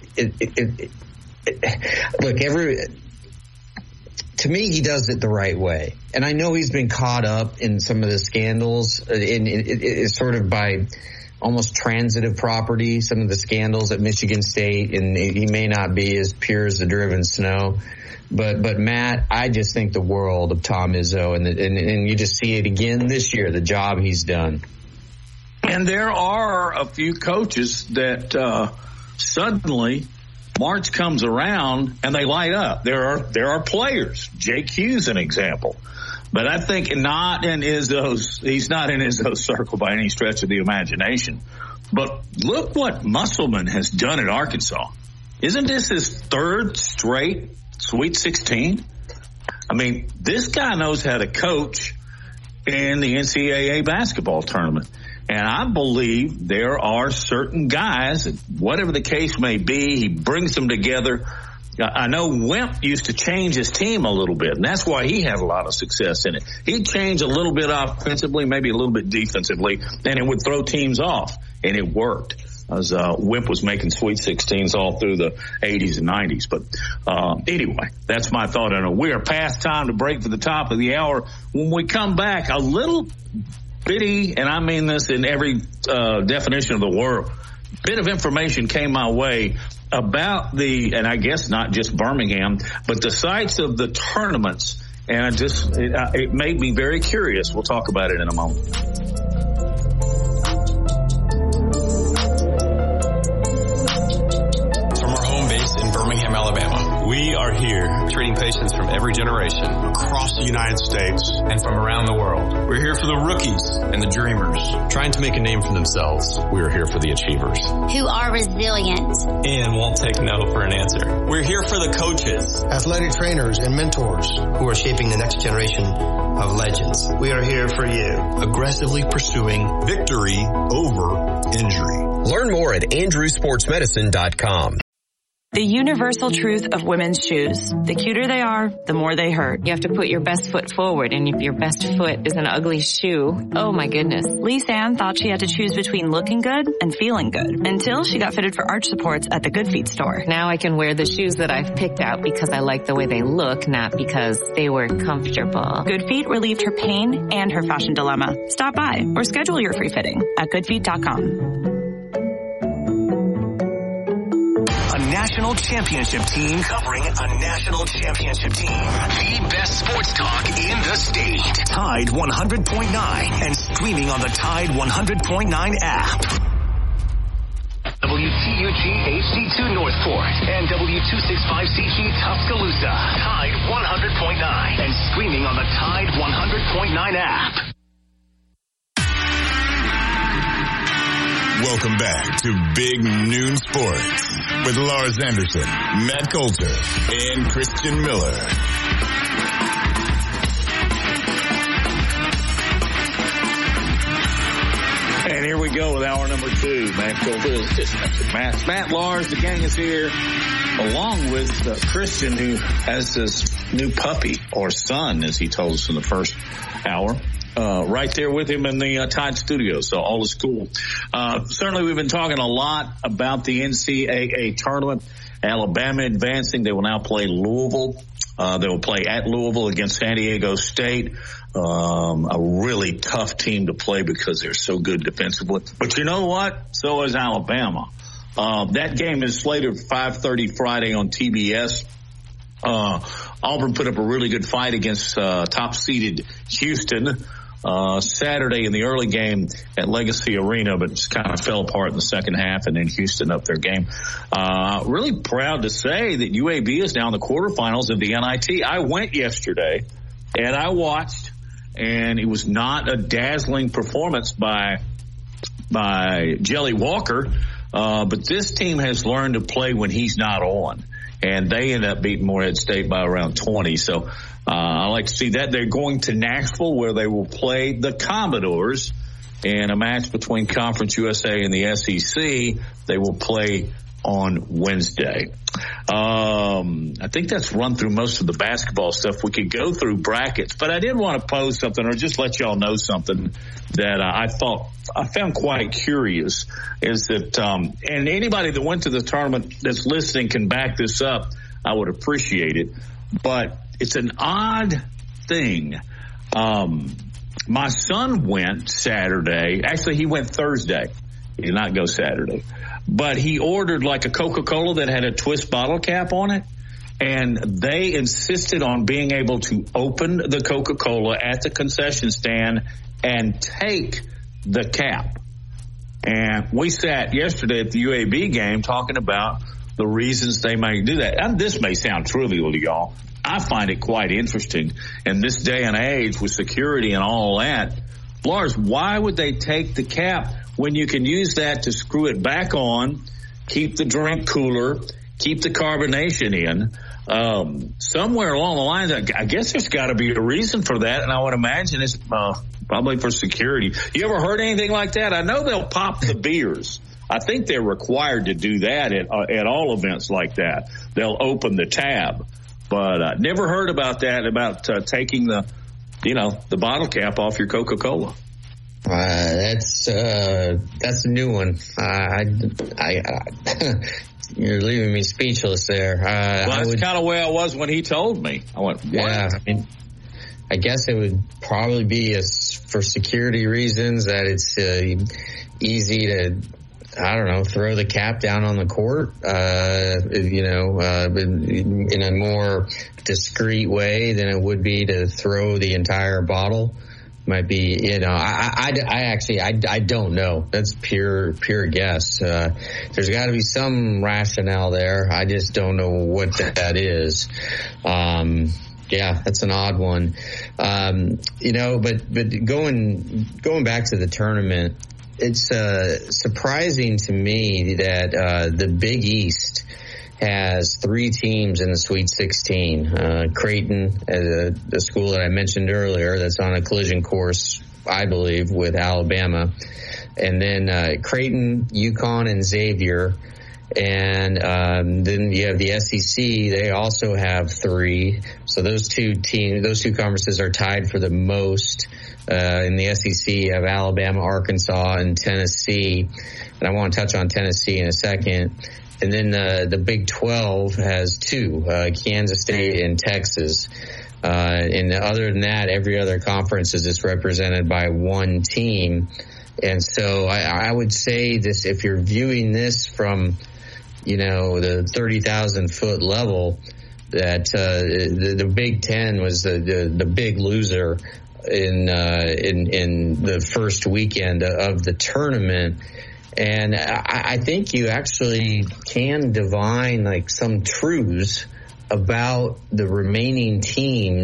to me, he does it the right way. And I know he's been caught up in some of the scandals it's sort of by almost transitive property, some of the scandals at Michigan State, and he may not be as pure as the driven snow. But Matt, I just think the world of Tom Izzo, and you just see it again this year, the job he's done. And there are a few coaches that suddenly March comes around and they light up. There are players. Jake Hughes, an example. But I think he's not in Izzo's circle by any stretch of the imagination. But look what Musselman has done at Arkansas. Isn't this his third straight Sweet 16? I mean, this guy knows how to coach in the NCAA basketball tournament. And I believe there are certain guys, whatever the case may be, he brings them together. I know Wimp used to change his team a little bit, and that's why he had a lot of success in it. He'd change a little bit offensively, maybe a little bit defensively, and it would throw teams off, and it worked. As Wimp was making Sweet 16s all through the 80s and 90s. But anyway, that's my thought on it. We are past time to break for the top of the hour. When we come back, a little bitty, and I mean this in every definition of the word, bit of information came my way about and I guess not just Birmingham, but the sites of the tournaments. And it made me very curious. We'll talk about it in a moment. Birmingham, Alabama. We are here treating patients from every generation across the United States and from around the world. We're here for the rookies and the dreamers trying to make a name for themselves. We are here for the achievers who are resilient and won't take no for an answer. We're here for the coaches, athletic trainers and mentors who are shaping the next generation of legends. We are here for you, aggressively pursuing victory over injury. Learn more at andrewsportsmedicine.com. The universal truth of women's shoes. The cuter they are, the more they hurt. You have to put your best foot forward, and if your best foot is an ugly shoe, oh my goodness. Lisa Ann thought she had to choose between looking good and feeling good until she got fitted for arch supports at the Good Feet store. Now I can wear the shoes that I've picked out because I like the way they look, not because they were comfortable. Good Feet relieved her pain and her fashion dilemma. Stop by or schedule your free fitting at goodfeet.com. National championship team covering a national championship team. The best sports talk in the state. Tide 100.9 and streaming on the Tide 100.9 app. WTUG HD2 Northport and W265CG Tuscaloosa. Tide 100.9 and streaming on the Tide 100.9 app. Welcome back to Big Noon Sports with Lars Anderson, Matt Coulter, and Christian Miller. And here we go with hour number 2. Matt Coulter, Matt, Lars, the gang is here, along with Christian, who has this new puppy, or son, as he told us in the first hour. Right there with him in the Tide studio, so all is cool. Certainly we've been talking a lot about the NCAA tournament. Alabama advancing. They will now play Louisville. They will play at Louisville against San Diego State. A really tough team to play because they're so good defensively. But you know what? So is Alabama. That game is slated for 5:30 Friday on TBS. Auburn put up a really good fight against top-seeded Houston Saturday in the early game at Legacy Arena, but just kind of fell apart in the second half, and then Houston upped their game. Really proud to say that UAB is now in the quarterfinals of the NIT. I went yesterday, and I watched, and it was not a dazzling performance by Jelly Walker, but this team has learned to play when he's not on. And they end up beating Morehead State by around 20. So I like to see that. They're going to Nashville, where they will play the Commodores in a match between Conference USA and the SEC. They will play on Wednesday. I think that's run through most of the basketball stuff. We could go through brackets, but I did want to pose something, or just let y'all know something that I found quite curious, is that, and anybody that went to the tournament that's listening can back this up. I would appreciate it, but it's an odd thing. My son went Saturday. Actually, he went Thursday. He did not go Saturday. But he ordered like a Coca-Cola that had a twist bottle cap on it. And they insisted on being able to open the Coca-Cola at the concession stand and take the cap. And we sat yesterday at the UAB game talking about the reasons they might do that. And this may sound trivial to y'all. I find it quite interesting in this day and age with security and all that. Lars, why would they take the cap when you can use that to screw it back on, keep the drink cooler, keep the carbonation in? Somewhere along the lines, I guess there's got to be a reason for that, and I would imagine it's probably for security. You ever heard anything like that? I know they'll pop the beers. I think they're required to do that at all events like that. They'll open the tab. But never heard about that, about taking the bottle cap off your Coca-Cola. That's a new one. You're leaving me speechless there. Well, that's kind of where I was when he told me. I went, what? Yeah, I guess it would probably be for security reasons that it's easy to, I don't know, throw the cap down on the court, in a more discreet way than it would be to throw the entire bottle. Might be, I don't know. That's pure guess. There's got to be some rationale there. I just don't know what that is. Yeah, that's an odd one. But going back to the tournament, it's surprising to me that the Big East has 3 teams in the Sweet 16. Creighton, the school that I mentioned earlier, that's on a collision course, I believe, with Alabama. And then Creighton, UConn, and Xavier. And then you have the SEC. They also have 3. So those two conferences are tied for the most. In the SEC, you have Alabama, Arkansas, and Tennessee. And I want to touch on Tennessee in a second. And then the Big 12 has 2, Kansas State and Texas. And other than that, every other conference is just represented by 1 team. And so I would say this, if you're viewing this from, the 30,000 foot level, that the Big 10 was the big loser in the first weekend of the tournament. And I think you actually can divine like some truths about the remaining teams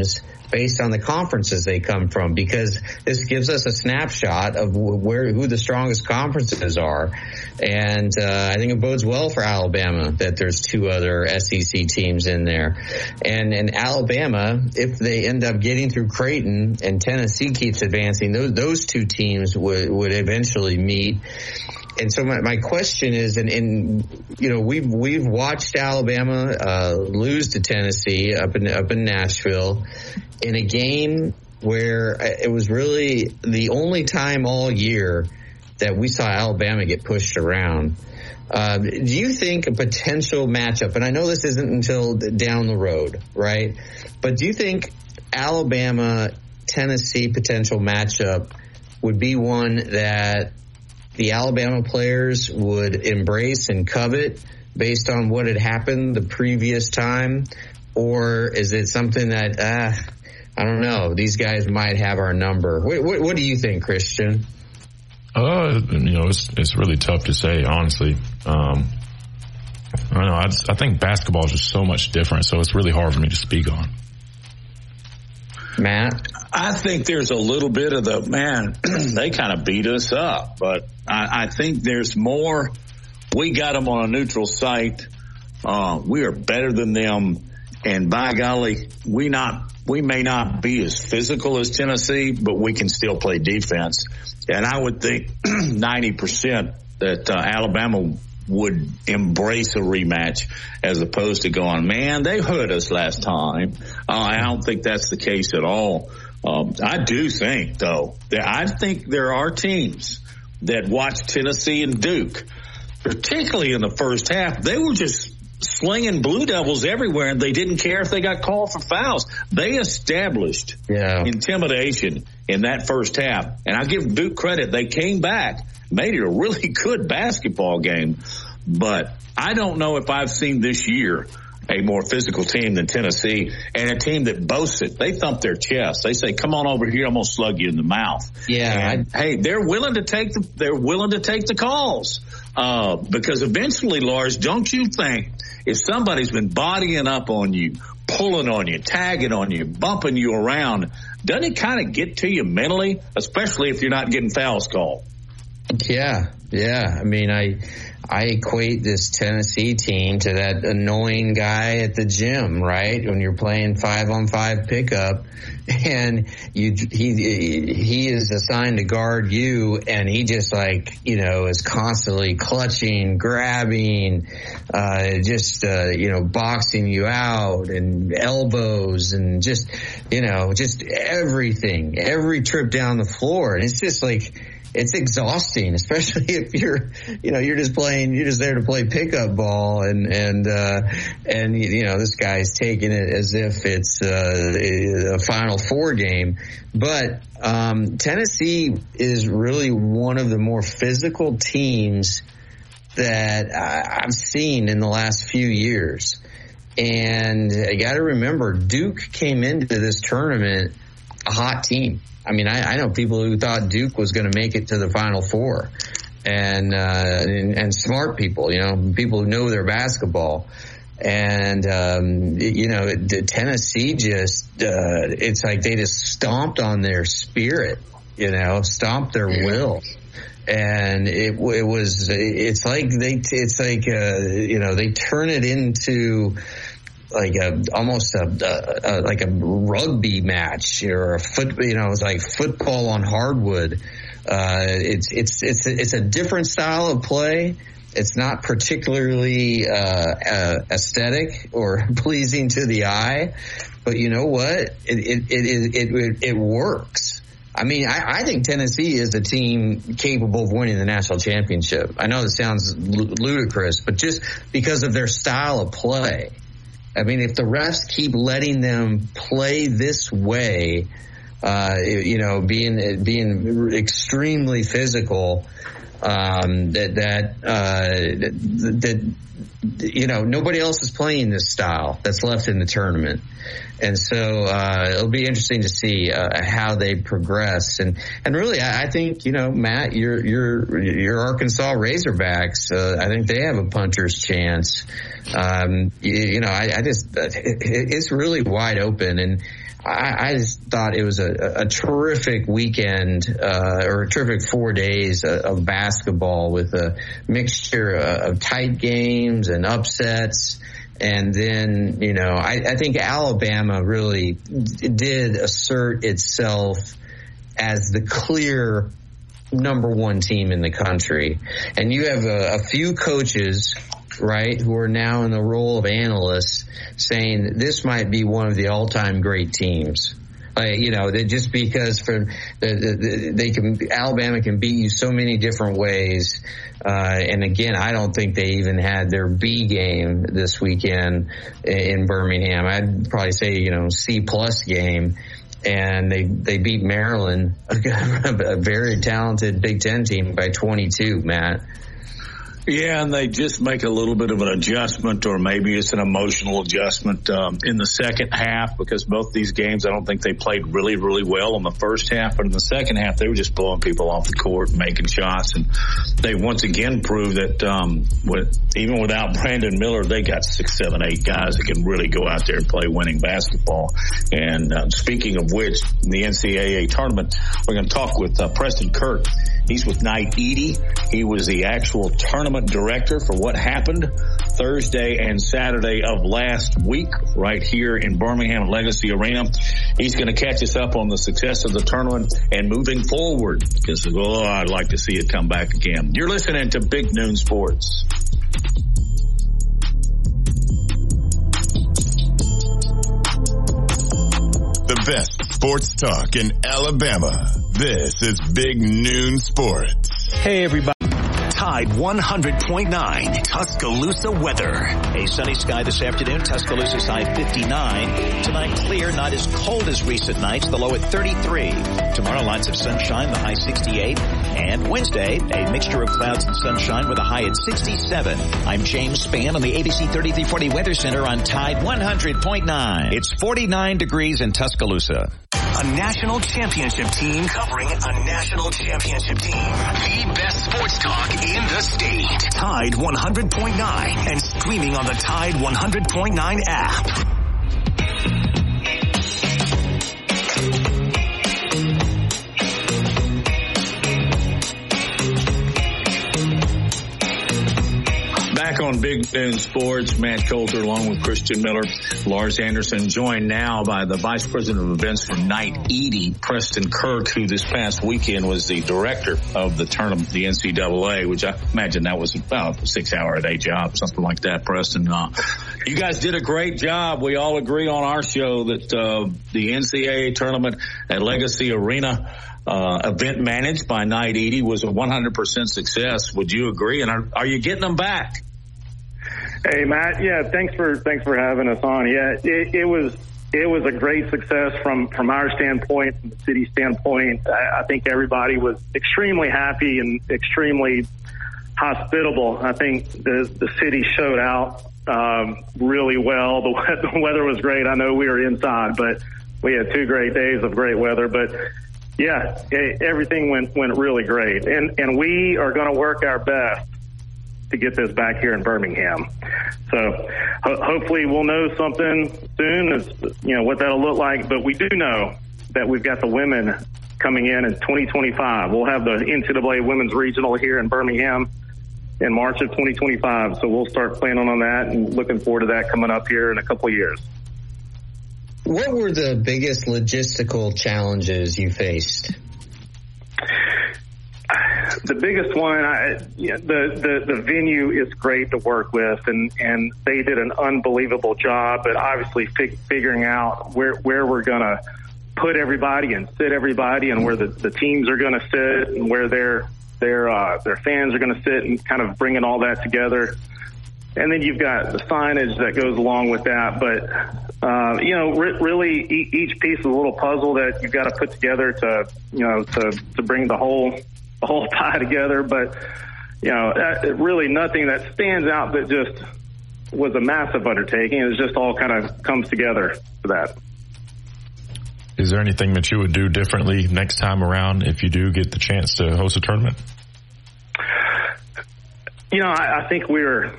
based on the conferences they come from, because this gives us a snapshot of who the strongest conferences are. And I think it bodes well for Alabama that there's 2 other SEC teams in there. And Alabama, if they end up getting through Creighton and Tennessee keeps advancing, those 2 teams would eventually meet. And so my question is, and you know, we've watched Alabama lose to Tennessee up in Nashville in a game where it was really the only time all year that we saw Alabama get pushed around. Do you think a potential matchup, and I know this isn't until down the road, right? But do you think Alabama-Tennessee potential matchup would be one that the Alabama players would embrace and covet based on what had happened the previous time? Or is it something that, I don't know, these guys might have our number? What do you think, Christian? You know, it's really tough to say, honestly. I don't know. I think basketball is just so much different, so it's really hard for me to speak on. Matt? I think there's a little bit of they kind of beat us up, but I think there's more. We got them on a neutral site. We are better than them. And by golly, we may not be as physical as Tennessee, but we can still play defense. And I would think 90% that Alabama would embrace a rematch as opposed to going, man, they hurt us last time. I don't think that's the case at all. I do think, though, that I think there are teams that watch Tennessee and Duke, particularly in the first half. They were just slinging Blue Devils everywhere, and they didn't care if they got called for fouls. They established intimidation in that first half. And I give Duke credit. They came back, made it a really good basketball game. But I don't know if I've seen this year a more physical team than Tennessee, and a team that boasts it. They thump their chest. They say, come on over here, I'm going to slug you in the mouth. Yeah. And, hey, they're willing to take the calls. Because eventually, Lars, don't you think if somebody's been bodying up on you, pulling on you, tagging on you, bumping you around, doesn't it kind of get to you mentally, especially if you're not getting fouls called? Yeah. I mean, I equate this Tennessee team to that annoying guy at the gym, right? When you're playing 5-on-5 pickup and he is assigned to guard you, and he just is constantly clutching, grabbing, boxing you out, and elbows, and just everything, every trip down the floor. And it's just it's exhausting, especially if you're just there to play pickup ball, and this guy's taking it as if it's a Final Four game. But Tennessee is really one of the more physical teams that I've seen in the last few years. And I got to remember, Duke came into this tournament a hot team. I mean, I know people who thought Duke was going to make it to the Final Four, and smart people, people who know their basketball. And, Tennessee just, it's like they just stomped on their spirit, stomped their will. And they turn it into almost a rugby match, or it's like football on hardwood. It's a different style of play. It's not particularly aesthetic or pleasing to the eye, but you know what? It works. I mean, I think Tennessee is a team capable of winning the national championship. I know this sounds ludicrous, but just because of their style of play. I mean, if the refs keep letting them play this way, being extremely physical, nobody else is playing this style that's left in the tournament. And so it'll be interesting to see how they progress. And really, I think, Matt, your Arkansas Razorbacks, I think they have a puncher's chance. It's really wide open. And I just thought it was a terrific weekend, or a terrific 4 days of basketball with a mixture of tight games and upsets. And then, I think Alabama really did assert itself as the clear number one team in the country. And you have a few coaches, right, who are now in the role of analysts saying this might be one of the all-time great teams. Just because Alabama can beat you so many different ways. And again, I don't think they even had their B game this weekend in Birmingham. I'd probably say, C+ game. And they beat Maryland, a very talented Big Ten team, by 22, Matt. Yeah, and they just make a little bit of an adjustment, or maybe it's an emotional adjustment in the second half, because both these games, I don't think they played really, really well in the first half. But in the second half, they were just blowing people off the court and making shots. And they once again proved that even without Brandon Miller, they got 6, 7, 8 guys that can really go out there and play winning basketball. And speaking of which, in the NCAA tournament, we're going to talk with Preston Kirk. He's with Knight Eady. He was the actual tournament director for what happened Thursday and Saturday of last week right here in Birmingham Legacy Arena. He's going to catch us up on the success of the tournament and moving forward, because I'd like to see it come back again. You're listening to Big Noon Sports. The best sports talk in Alabama. This is Big Noon Sports. Hey, everybody. Tide 100.9 Tuscaloosa weather. A sunny sky this afternoon. Tuscaloosa's high 59. Tonight clear, not as cold as recent nights. The low at 33. Tomorrow lots of sunshine, the high 68. And Wednesday, a mixture of clouds and sunshine with a high at 67. I'm James Spann on the ABC 3340 Weather Center on Tide 100.9. It's 49 degrees in Tuscaloosa. A national championship team covering a national championship team. The best sports talk in the state. Tide 100.9 and streaming on the Tide 100.9 app. Back on Big Noon Sports, Matt Coulter along with Christian Miller, Lars Anderson, joined now by the Vice President of Events for Knight Eady, Preston Kirk, who this past weekend was the director of the tournament, the NCAA, which I imagine that was about a 6-hour-a-day job, something like that, Preston. You guys did a great job. We all agree on our show that the NCAA tournament at Legacy Arena event managed by Knight Eady was a 100% success. Would you agree? And are you getting them back? Hey, Matt. Yeah, thanks for having us on. Yeah, it was a great success from our standpoint, from the city standpoint. I think everybody was extremely happy and extremely hospitable. I think the city showed out really well. The weather was great. I know we were inside, but we had 2 great days of great weather. But yeah, everything went really great, and we are going to work our best to get this back here in Birmingham. So hopefully we'll know something soon as what that'll look like. But we do know that we've got the women coming in 2025. We'll have the NCAA Women's Regional here in Birmingham in March of 2025. So we'll start planning on that and looking forward to that coming up here in a couple of years. What were the biggest logistical challenges you faced? The biggest one, the venue is great to work with, and they did an unbelievable job. But obviously, figuring out where we're going to put everybody and sit everybody, and where the teams are going to sit, and where their fans are going to sit, and kind of bringing all that together. And then you've got the signage that goes along with that. But really, each piece is a little puzzle that you've got to put together to bring the whole pie together. But really nothing that stands out that just was a massive undertaking. It just all kind of comes together for that. Is there anything that you would do differently next time around if you do get the chance to host a tournament? I think we're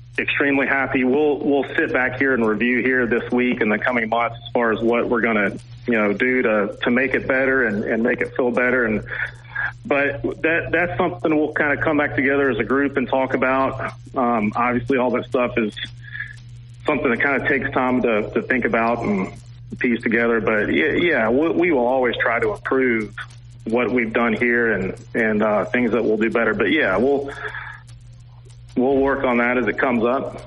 extremely happy. We'll sit back here and review here this week and the coming months as far as what we're going to do to make it better and make it feel better. But that's something we'll kind of come back together as a group and talk about. Obviously, all that stuff is something that kind of takes time to think about and piece together. But we will always try to improve what we've done here and things that we'll do better. But we'll work on that as it comes up.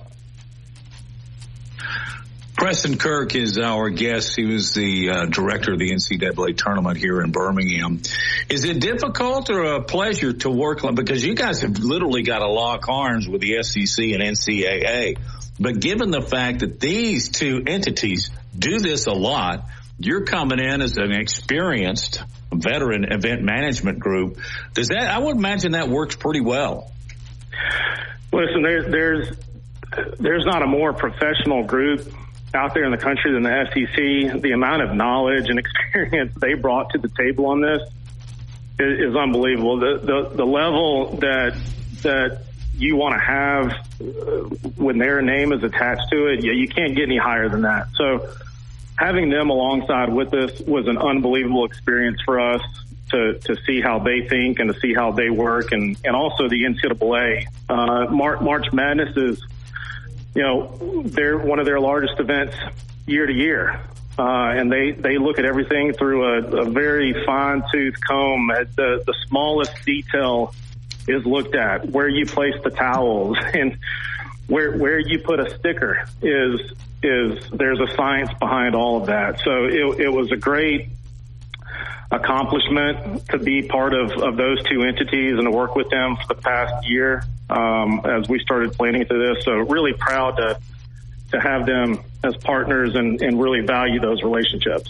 Preston Kirk is our guest. He was the director of the NCAA tournament here in Birmingham. Is it difficult or a pleasure to work on? Because you guys have literally got to lock arms with the SEC and NCAA. But given the fact that these two entities do this a lot, you're coming in as an experienced veteran event management group. I would imagine that works pretty well. Listen, there's not a more professional group out there in the country than the SEC. The amount of knowledge and experience they brought to the table on this is unbelievable. The level that you want to have when their name is attached to it, you can't get any higher than that. So having them alongside with us was an unbelievable experience for us to see how they think and to see how they work, and also the NCAA. March Madness is, they're one of their largest events year to year. And they look at everything through a very fine-tooth comb. The smallest detail is looked at. Where you place the towels and where you put a sticker is there's a science behind all of that. So it was a great accomplishment to be part of those two entities and to work with them for the past year as we started planning for this. So really proud to have them as partners and really value those relationships.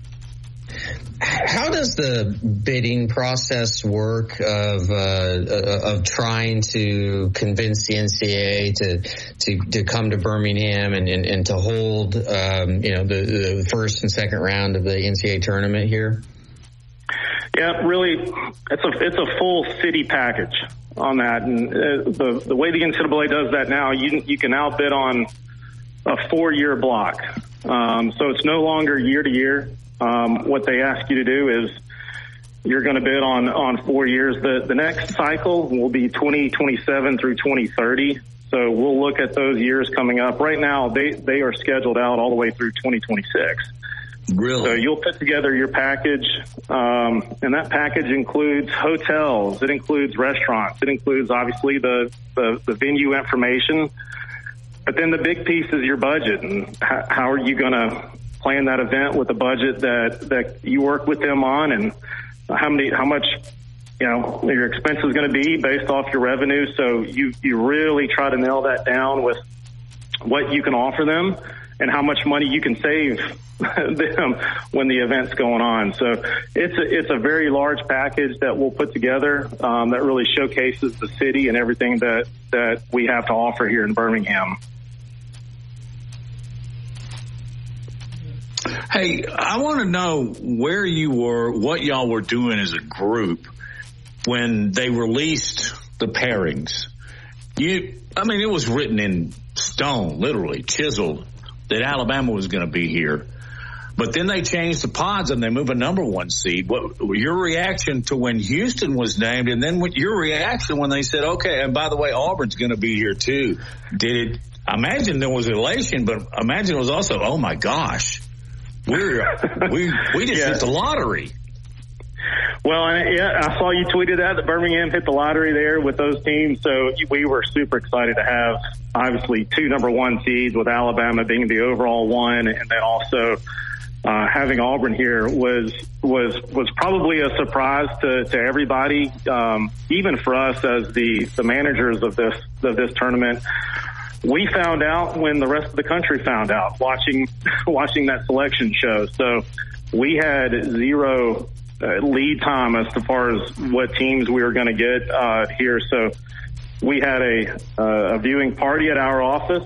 How does the bidding process work of trying to convince the NCAA to come to Birmingham and to hold the first and second round of the NCAA tournament here? Yeah, really, it's a full city package on that, and the way the NCAA does that now, you can now bid on a 4-year block, so it's no longer year to year. What they ask you to do is you're going to bid on 4 years. The next cycle will be 2027 through 2030. So we'll look at those years coming up. Right now, they are scheduled out all the way through 2026. Really? So you'll put together your package, and that package includes hotels. It includes restaurants. It includes, obviously, the venue information. But then the big piece is your budget, and how are you going to plan that event with a budget that you work with them on, and how much your expense is going to be based off your revenue. So you really try to nail that down with what you can offer them and how much money you can save them when the event's going on. So it's a very large package that we'll put together that really showcases the city and everything that we have to offer here in Birmingham. Hey, I want to know where you were, what y'all were doing as a group when they released the pairings. It was written in stone, literally chiseled, that Alabama was going to be here. But then they changed the pods and they moved a number 1 seed. What your reaction to when Houston was named, and then what your reaction when they said, okay, and by the way, Auburn's going to be here too? I imagine there was elation, but I imagine it was also, oh my gosh, we just hit the lottery. Well, I saw you tweeted that Birmingham hit the lottery there with those teams. So we were super excited to have, obviously, 2 number 1 seeds, with Alabama being the overall 1, and then also having Auburn here was probably a surprise to everybody, even for us as the managers of this tournament. We found out when the rest of the country found out, watching that selection show. So we had zero lead time as far as what teams we were going to get here. So we had a viewing party at our office,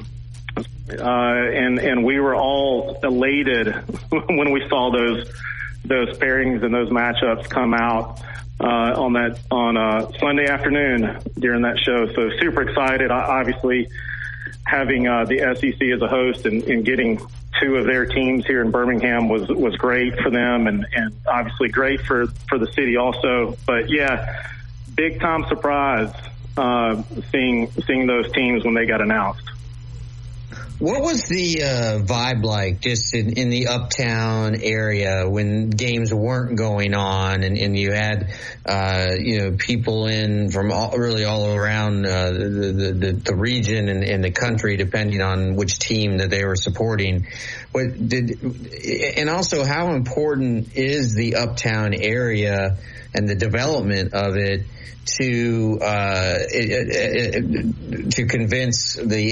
and we were all elated when we saw those pairings and those matchups come out on Sunday afternoon during that show. So super excited. Obviously, having the SEC as a host and getting two of their teams here in Birmingham was great for them, and obviously great for the city also. But yeah, big time surprise seeing those teams when they got announced. What was the vibe like just in the Uptown area when games weren't going on and you had, people in from all around the region and the country, depending on which team that they were supporting? And also, how important is the Uptown area and the development of it to convince the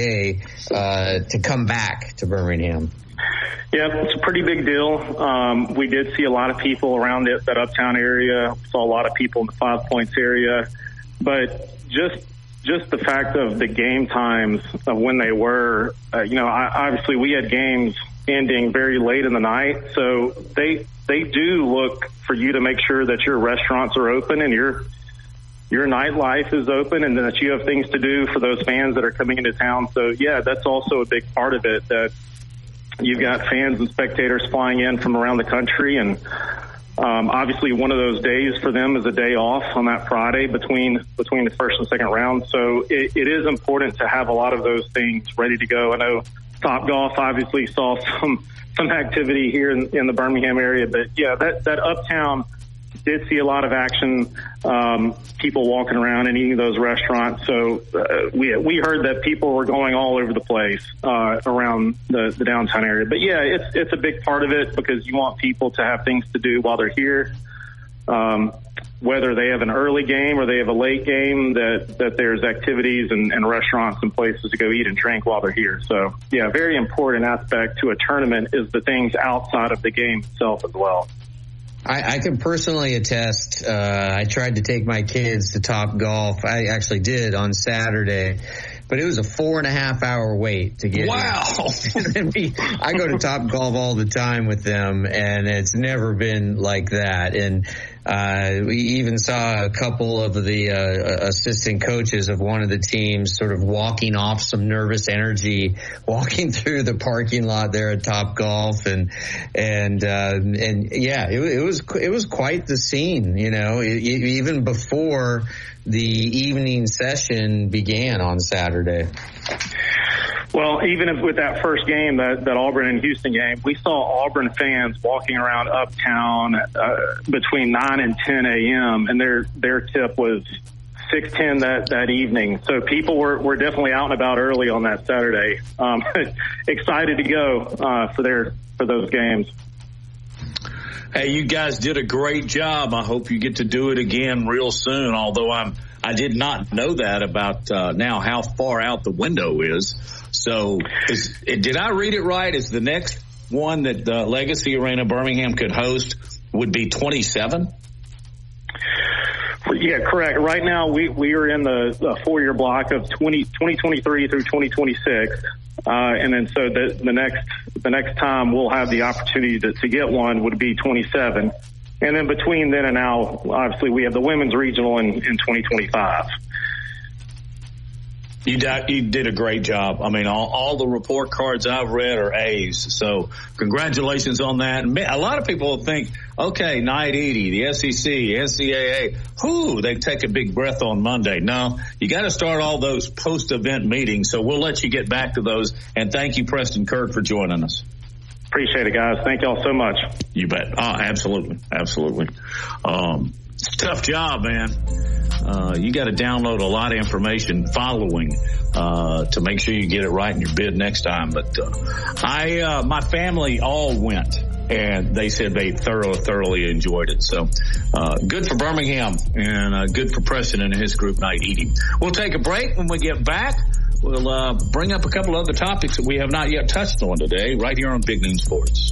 NCAA to come back to Birmingham? Yeah, it's a pretty big deal. We did see a lot of people around that Uptown area. Saw a lot of people in the 5 Points area, but just the fact of the game times of when they were, obviously we had games ending very late in the night, so they do look for you to make sure that your restaurants are open and your nightlife is open and that you have things to do for those fans that are coming into town. So yeah, that's also a big part of it, that you've got fans and spectators flying in from around the country. And obviously one of those days for them is a day off on that Friday between the first and second round. So it is important to have a lot of those things ready to go. I know Topgolf obviously saw some activity here in the Birmingham area, but yeah, that Uptown did see a lot of action, people walking around and eating those restaurants. So we heard that people were going all over the place around the downtown area. But yeah, it's a big part of it because you want people to have things to do while they're here. Whether they have an early game or they have a late game, that there's activities and restaurants and places to go eat and drink while they're here. So yeah, very important aspect to a tournament is the things outside of the game itself as well. I can personally attest. I tried to take my kids to Topgolf. I actually did on Saturday, but it was a 4.5 hour wait to get. Wow! I go to Topgolf all the time with them, and it's never been like that. And we even saw a couple of the assistant coaches of one of the teams sort of walking off some nervous energy, walking through the parking lot there at Topgolf, and yeah, it was quite the scene, even before the evening session began on Saturday. Well, even with that first game, that Auburn and Houston game, we saw Auburn fans walking around Uptown between 9 and 10 a.m., and their tip was 6:10 that evening. So people were definitely out and about early on that Saturday, excited to go for those games. Hey, you guys did a great job. I hope you get to do it again real soon, although I did not know that about now how far out the window is. So did I read it right? Is the next one that the Legacy Arena Birmingham could host would be 27? Yeah, correct. Right now we are in the 4-year block of 2023 through 2026. And then so the next time we'll have the opportunity to get one would be 27. And then between then and now, obviously we have the women's regional in 2025. You did a great job. I mean, all the report cards I've read are A's. So congratulations on that. And a lot of people think, okay, Knight Eady, the SEC, NCAA, they take a big breath on Monday. No, you got to start all those post-event meetings. So we'll let you get back to those. And thank you, Preston Kirk, for joining us. Appreciate it, guys. Thank y'all so much. You bet. Oh, absolutely. Absolutely. It's a tough job, man. You got to download a lot of information following to make sure you get it right in your bid next time. But my family all went, and they said they thoroughly enjoyed it. So good for Birmingham and good for Preston and his group, Knight Eady. We'll take a break. When we get back, we'll bring up a couple other topics that we have not yet touched on today right here on Big Noon Sports.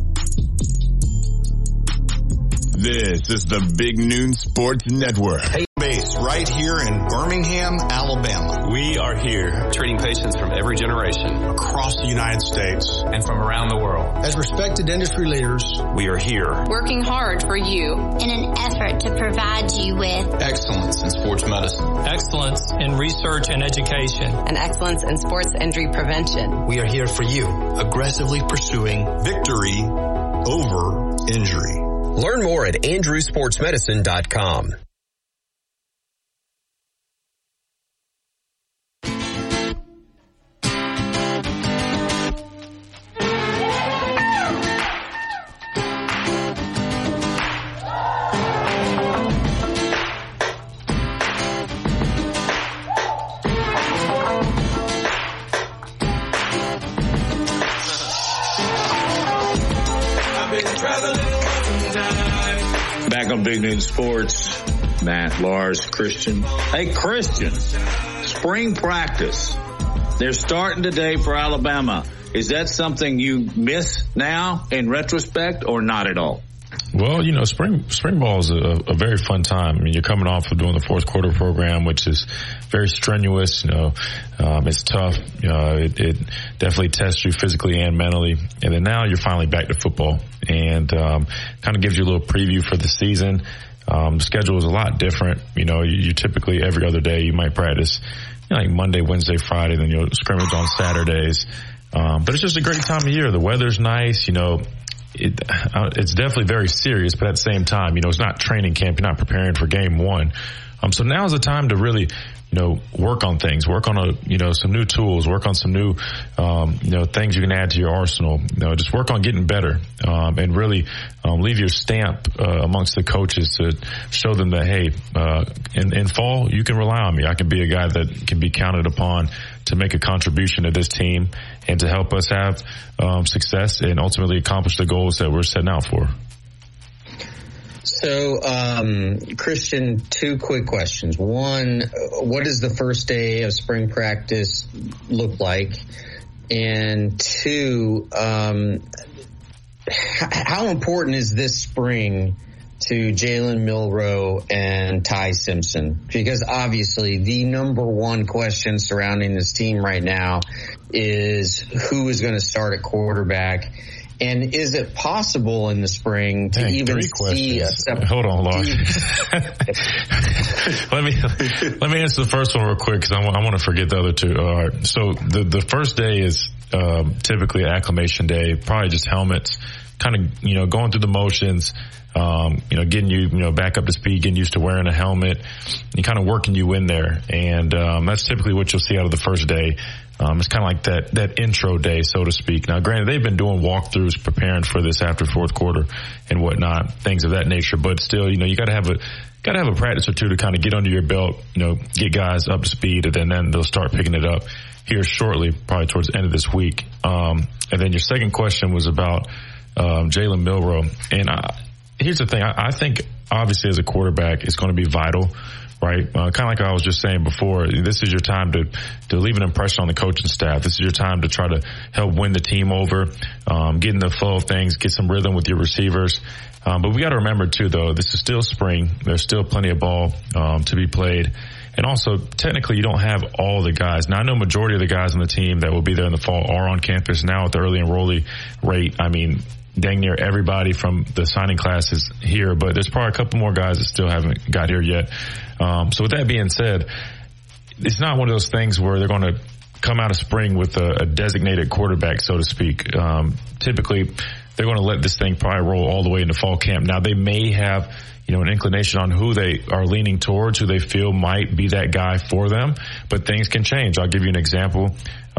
This is the Big Noon Sports Network. Base right here in Birmingham, Alabama. We are here treating patients from every generation across the United States and from around the world. As respected industry leaders, we are here working hard for you in an effort to provide you with excellence in sports medicine, excellence in research and education, and excellence in sports injury prevention. We are here for you, aggressively pursuing victory over injury. Learn more at andrewsportsmedicine.com. Back on Big Noon Sports, Matt, Lars, Christian. Hey, Christian, spring practice. They're starting today for Alabama. Is that something you miss now in retrospect or not at all? Well, you know, spring ball is a very fun time. I mean, you're coming off of doing the fourth quarter program, which is very strenuous. You know, it's tough. You know, it definitely tests you physically and mentally. And then now you're finally back to football, and kind of gives you a little preview for the season. The schedule is a lot different. You know, you typically every other day you might practice, you know, like Monday, Wednesday, Friday, then you'll scrimmage on Saturdays. But it's just a great time of year. The weather's nice. You know. It's definitely very serious, but at the same time, you know, it's not training camp. You're not preparing for game one. So now is the time to really, you know, work on things, work on some new tools, work on some new, things you can add to your arsenal. You know, just work on getting better, and really, leave your stamp, amongst the coaches to show them that, hey, in fall, you can rely on me. I can be a guy that can be counted upon to make a contribution to this team and to help us have, success and ultimately accomplish the goals that we're setting out for. So, Christian, two quick questions. One, what does the first day of spring practice look like? And two, how important is this spring to Jalen Milroe and Ty Simpson? Because obviously the number one question surrounding this team right now is who is going to start at quarterback. And is it possible in the spring to even see a Hold on, Lars. let me answer the first one real quick because I want to forget the other two. All right. So the first day is typically acclimation day, probably just helmets, kind of, you know, going through the motions, getting you back up to speed, getting used to wearing a helmet, and kind of working you in there. And that's typically what you'll see out of the first day. It's kind of like that intro day, so to speak. Now, granted, they've been doing walkthroughs preparing for this after fourth quarter and whatnot, things of that nature. But still, you know, you got to have a practice or two to kind of get under your belt, you know, get guys up to speed, and then they'll start picking it up here shortly, probably towards the end of this week. And then your second question was about Jalen Milroe. And here's the thing. I think, obviously, as a quarterback, it's going to be vital. Right. Kind of like I was just saying before, this is your time to leave an impression on the coaching staff. This is your time to try to help win the team over, get in the flow of things, get some rhythm with your receivers. But we got to remember too, though, this is still spring. There's still plenty of ball, to be played. And also, technically, you don't have all the guys. Now, I know majority of the guys on the team that will be there in the fall are on campus now at the early enrollee rate. I mean, dang near everybody from the signing class is here, but there's probably a couple more guys that still haven't got here yet. So with that being said, it's not one of those things where they're going to come out of spring with a designated quarterback, so to speak. Typically, they're going to let this thing probably roll all the way into fall camp. Now, they may have, you know, an inclination on who they are leaning towards, who they feel might be that guy for them, but things can change. I'll give you an example.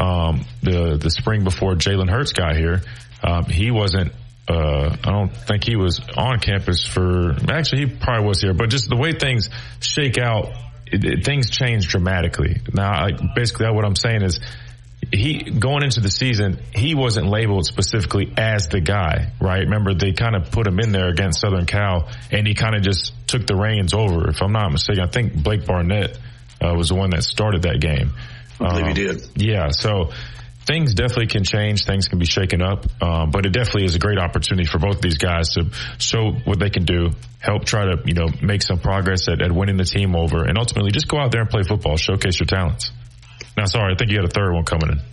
The spring before Jalen Hurts got here, he wasn't, I don't think he was on campus actually he probably was here, but just the way things shake out, things change dramatically. Now, basically what I'm saying is going into the season, he wasn't labeled specifically as the guy, right? Remember, they kind of put him in there against Southern Cal, and he kind of just took the reins over. If I'm not mistaken, I think Blake Barnett was the one that started that game. I believe he did. Yeah, so things definitely can change. Things can be shaken up. But it definitely is a great opportunity for both of these guys to show what they can do, help try to, make some progress at winning the team over, and ultimately just go out there and play football, showcase your talents. Now, sorry, I think you had a third one coming in.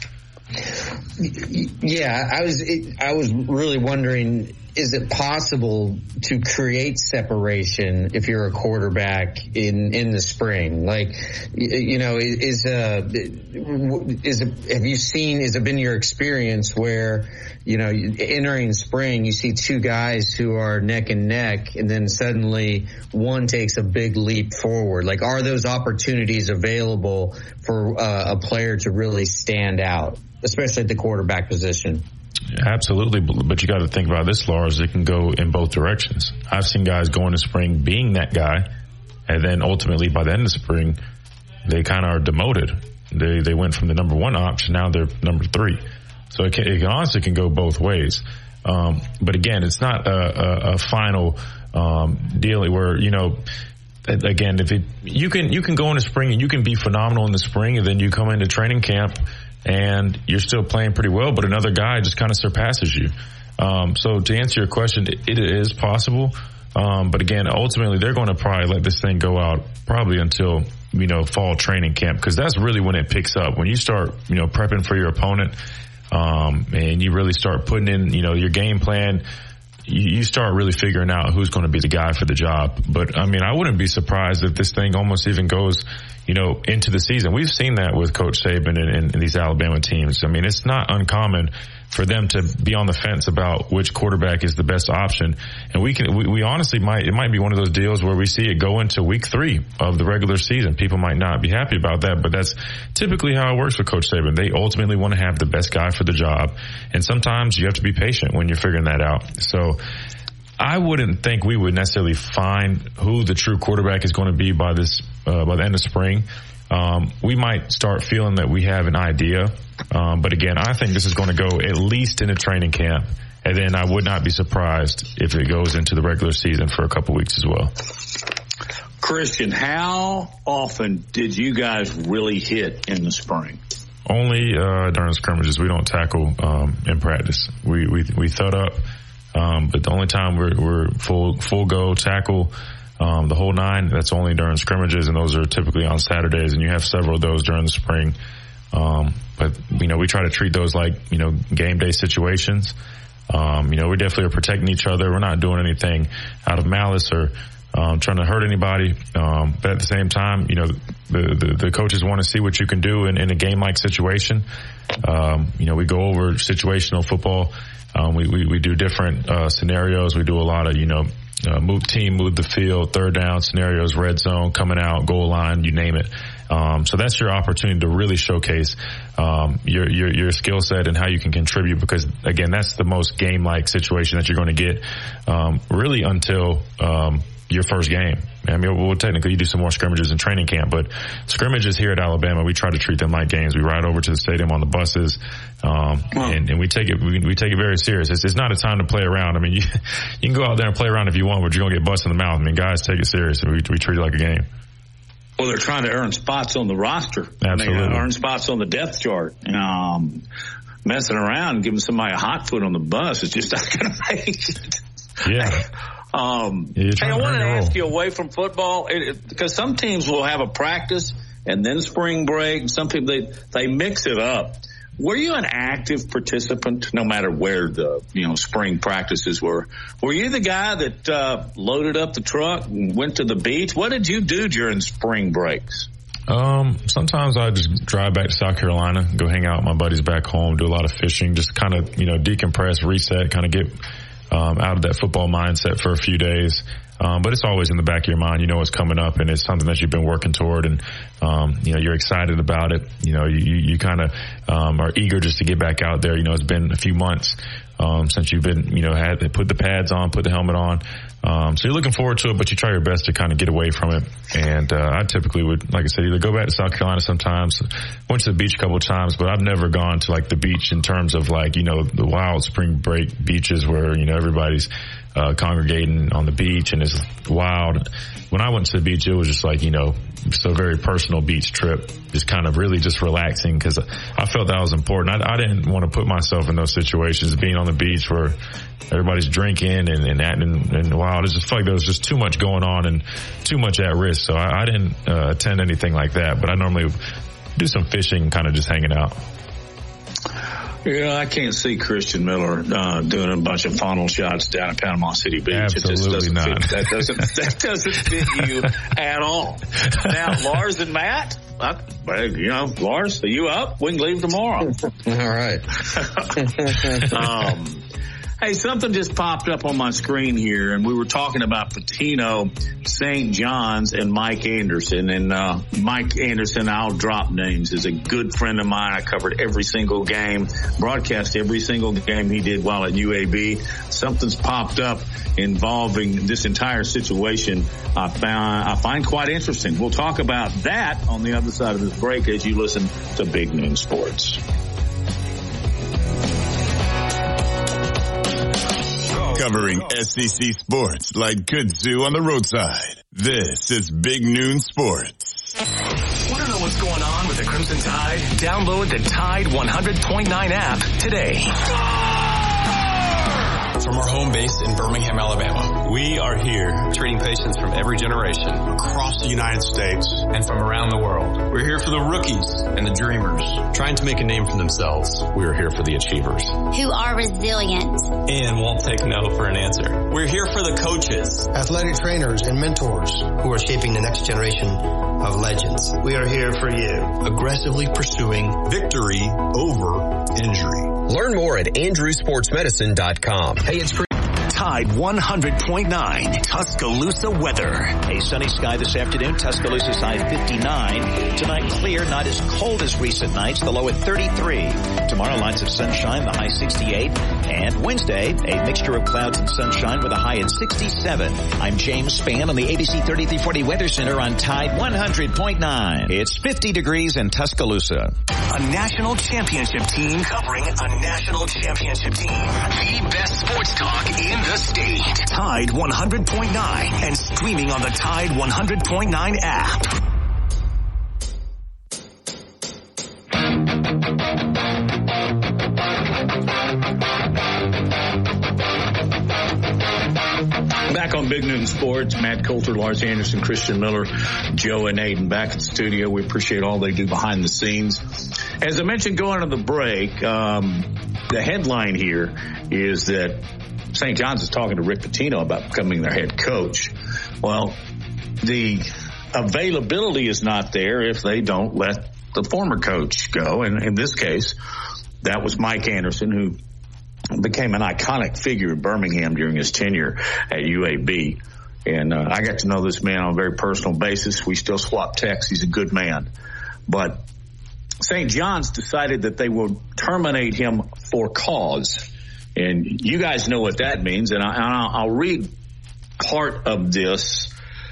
Yeah, I was really wondering, is it possible to create separation if you're a quarterback in the spring? Like, has it been your experience where, entering spring, you see two guys who are neck and neck, and then suddenly one takes a big leap forward? Like, are those opportunities available for a player to really stand out, especially at the quarterback position? Absolutely, but you got to think about this, Lars. It can go in both directions. I've seen guys go into spring being that guy, and then ultimately by the end of spring, they kind of are demoted. They went from the number one option, now they're number 3. So it honestly can go both ways. But again, it's not a final deal where, again, you can go into spring and you can be phenomenal in the spring, and then you come into training camp and you're still playing pretty well, but another guy just kind of surpasses you. So to answer your question, it is possible. But again, ultimately, they're going to probably let this thing go out probably until, fall training camp, because that's really when it picks up. When you start, prepping for your opponent, and you really start putting in, your game plan, you start really figuring out who's going to be the guy for the job. But I wouldn't be surprised if this thing almost even goes, into the season. We've seen that with Coach Saban and these Alabama teams. It's not uncommon for them to be on the fence about which quarterback is the best option. And we honestly it might be one of those deals where we see it go into week 3 of the regular season. People might not be happy about that, but that's typically how it works with Coach Saban. They ultimately want to have the best guy for the job. And sometimes you have to be patient when you're figuring that out. So I wouldn't think we would necessarily find who the true quarterback is going to be by the end of spring. We might start feeling that we have an idea. But again, I think this is going to go at least into training camp. And then I would not be surprised if it goes into the regular season for a couple weeks as well. Christian, how often did you guys really hit in the spring? Only during scrimmages. We don't tackle in practice. We thud up. But the only time we're full go tackle the whole 9, that's only during scrimmages, and those are typically on Saturdays, and you have several of those during the spring. But we try to treat those like game day situations. We definitely are protecting each other. We're not doing anything out of malice or trying to hurt anybody. But at the same time, the coaches want to see what you can do in a game like situation. We go over situational football. We do different scenarios. We do a lot of move the field, third down scenarios, red zone, coming out, goal line, you name it. So that's your opportunity to really showcase your skill set and how you can contribute, because again, that's the most game like situation that you're going to get really until your first game. We'll technically do some more scrimmages in training camp, but scrimmages here at Alabama, we try to treat them like games. We ride over to the stadium on the buses, and we take it very serious. It's not a time to play around. You can go out there and play around if you want, but you're gonna get busted in the mouth. Guys take it serious, and we treat it like a game. Well, they're trying to earn spots on the roster. Absolutely. Earn spots on the depth chart. Messing around and giving somebody a hot foot on the bus is just not gonna make it. Yeah. Hey, I wanted to ask you, away from football, because some teams will have a practice and then spring break. Some people, they mix it up. Were you an active participant no matter where the spring practices were? Were you the guy that loaded up the truck and went to the beach? What did you do during spring breaks? Sometimes I just drive back to South Carolina, go hang out with my buddies back home, do a lot of fishing, just kind of decompress, reset, kind of get out of that football mindset for a few days. But it's always in the back of your mind. What's coming up, and it's something that you've been working toward, and you're excited about it. You kind of are eager just to get back out there. It's been a few months since you've been had put the pads on, put the helmet on. So you're looking forward to it, but you try your best to kind of get away from it. And I typically would, like I said, either go back to South Carolina sometimes, went to the beach a couple of times, but I've never gone to like the beach in terms of like, the wild spring break beaches where, everybody's congregating on the beach and it's wild. When I went to the beach, it was just like, a very personal beach trip, just kind of really just relaxing, because I felt that was important. I didn't want to put myself in those situations, being on the beach where everybody's drinking and acting and wild. It just felt like there was just too much going on and too much at risk. So I didn't attend anything like that, but I normally do some fishing, kind of just hanging out. Yeah, I can't see Christian Miller doing a bunch of funnel shots down at Panama City Beach. Absolutely not. That doesn't fit you at all. Now, Lars and Matt, Lars, are you up? We can leave tomorrow. All right. Hey, something just popped up on my screen here, and we were talking about Pitino, St. John's, and Mike Anderson. And Mike Anderson, I'll drop names, is a good friend of mine. I covered every single game, broadcast every single game he did while at UAB. Something's popped up involving this entire situation I find quite interesting. We'll talk about that on the other side of this break as you listen to Big Noon Sports. Covering SEC sports like kudzu on the roadside. This is Big Noon Sports. Want to know what's going on with the Crimson Tide? Download the Tide 100.9 app today. From our home base in Birmingham, Alabama, we are here treating patients from every generation across the United States and from around the world. We're here for the rookies and the dreamers trying to make a name for themselves. We are here for the achievers who are resilient and won't take no for an answer. We're here for the coaches, athletic trainers, and mentors who are shaping the next generation of legends. We are here for you, aggressively pursuing victory over injury. Learn more at andrewsportsmedicine.com. Hey, it's Tide 100.9 Tuscaloosa weather. A sunny sky this afternoon. Tuscaloosa's high 59. Tonight clear, not as cold as recent nights. The low at 33. Tomorrow lots of sunshine, the high 68. And Wednesday, a mixture of clouds and sunshine with a high at 67. I'm James Spann on the ABC 3340 Weather Center on Tide 100.9. It's 50 degrees in Tuscaloosa. A national championship team covering a national championship team. The best sports talk in the state. Tide 100.9 and streaming on the Tide 100.9 app. Back on Big Noon Sports, Matt Coulter, Lars Anderson, Christian Miller, Joe and Aiden back in the studio. We appreciate all they do behind the scenes. As I mentioned going into the break, the headline here is that St. John's is talking to Rick Pitino about becoming their head coach. Well, the availability is not there if they don't let the former coach go. And in this case, that was Mike Anderson, who became an iconic figure in Birmingham during his tenure at UAB. And I got to know this man on a very personal basis. We still swap texts. He's a good man. But St. John's decided that they will terminate him for cause. And you guys know what that means. And I'll read part of this.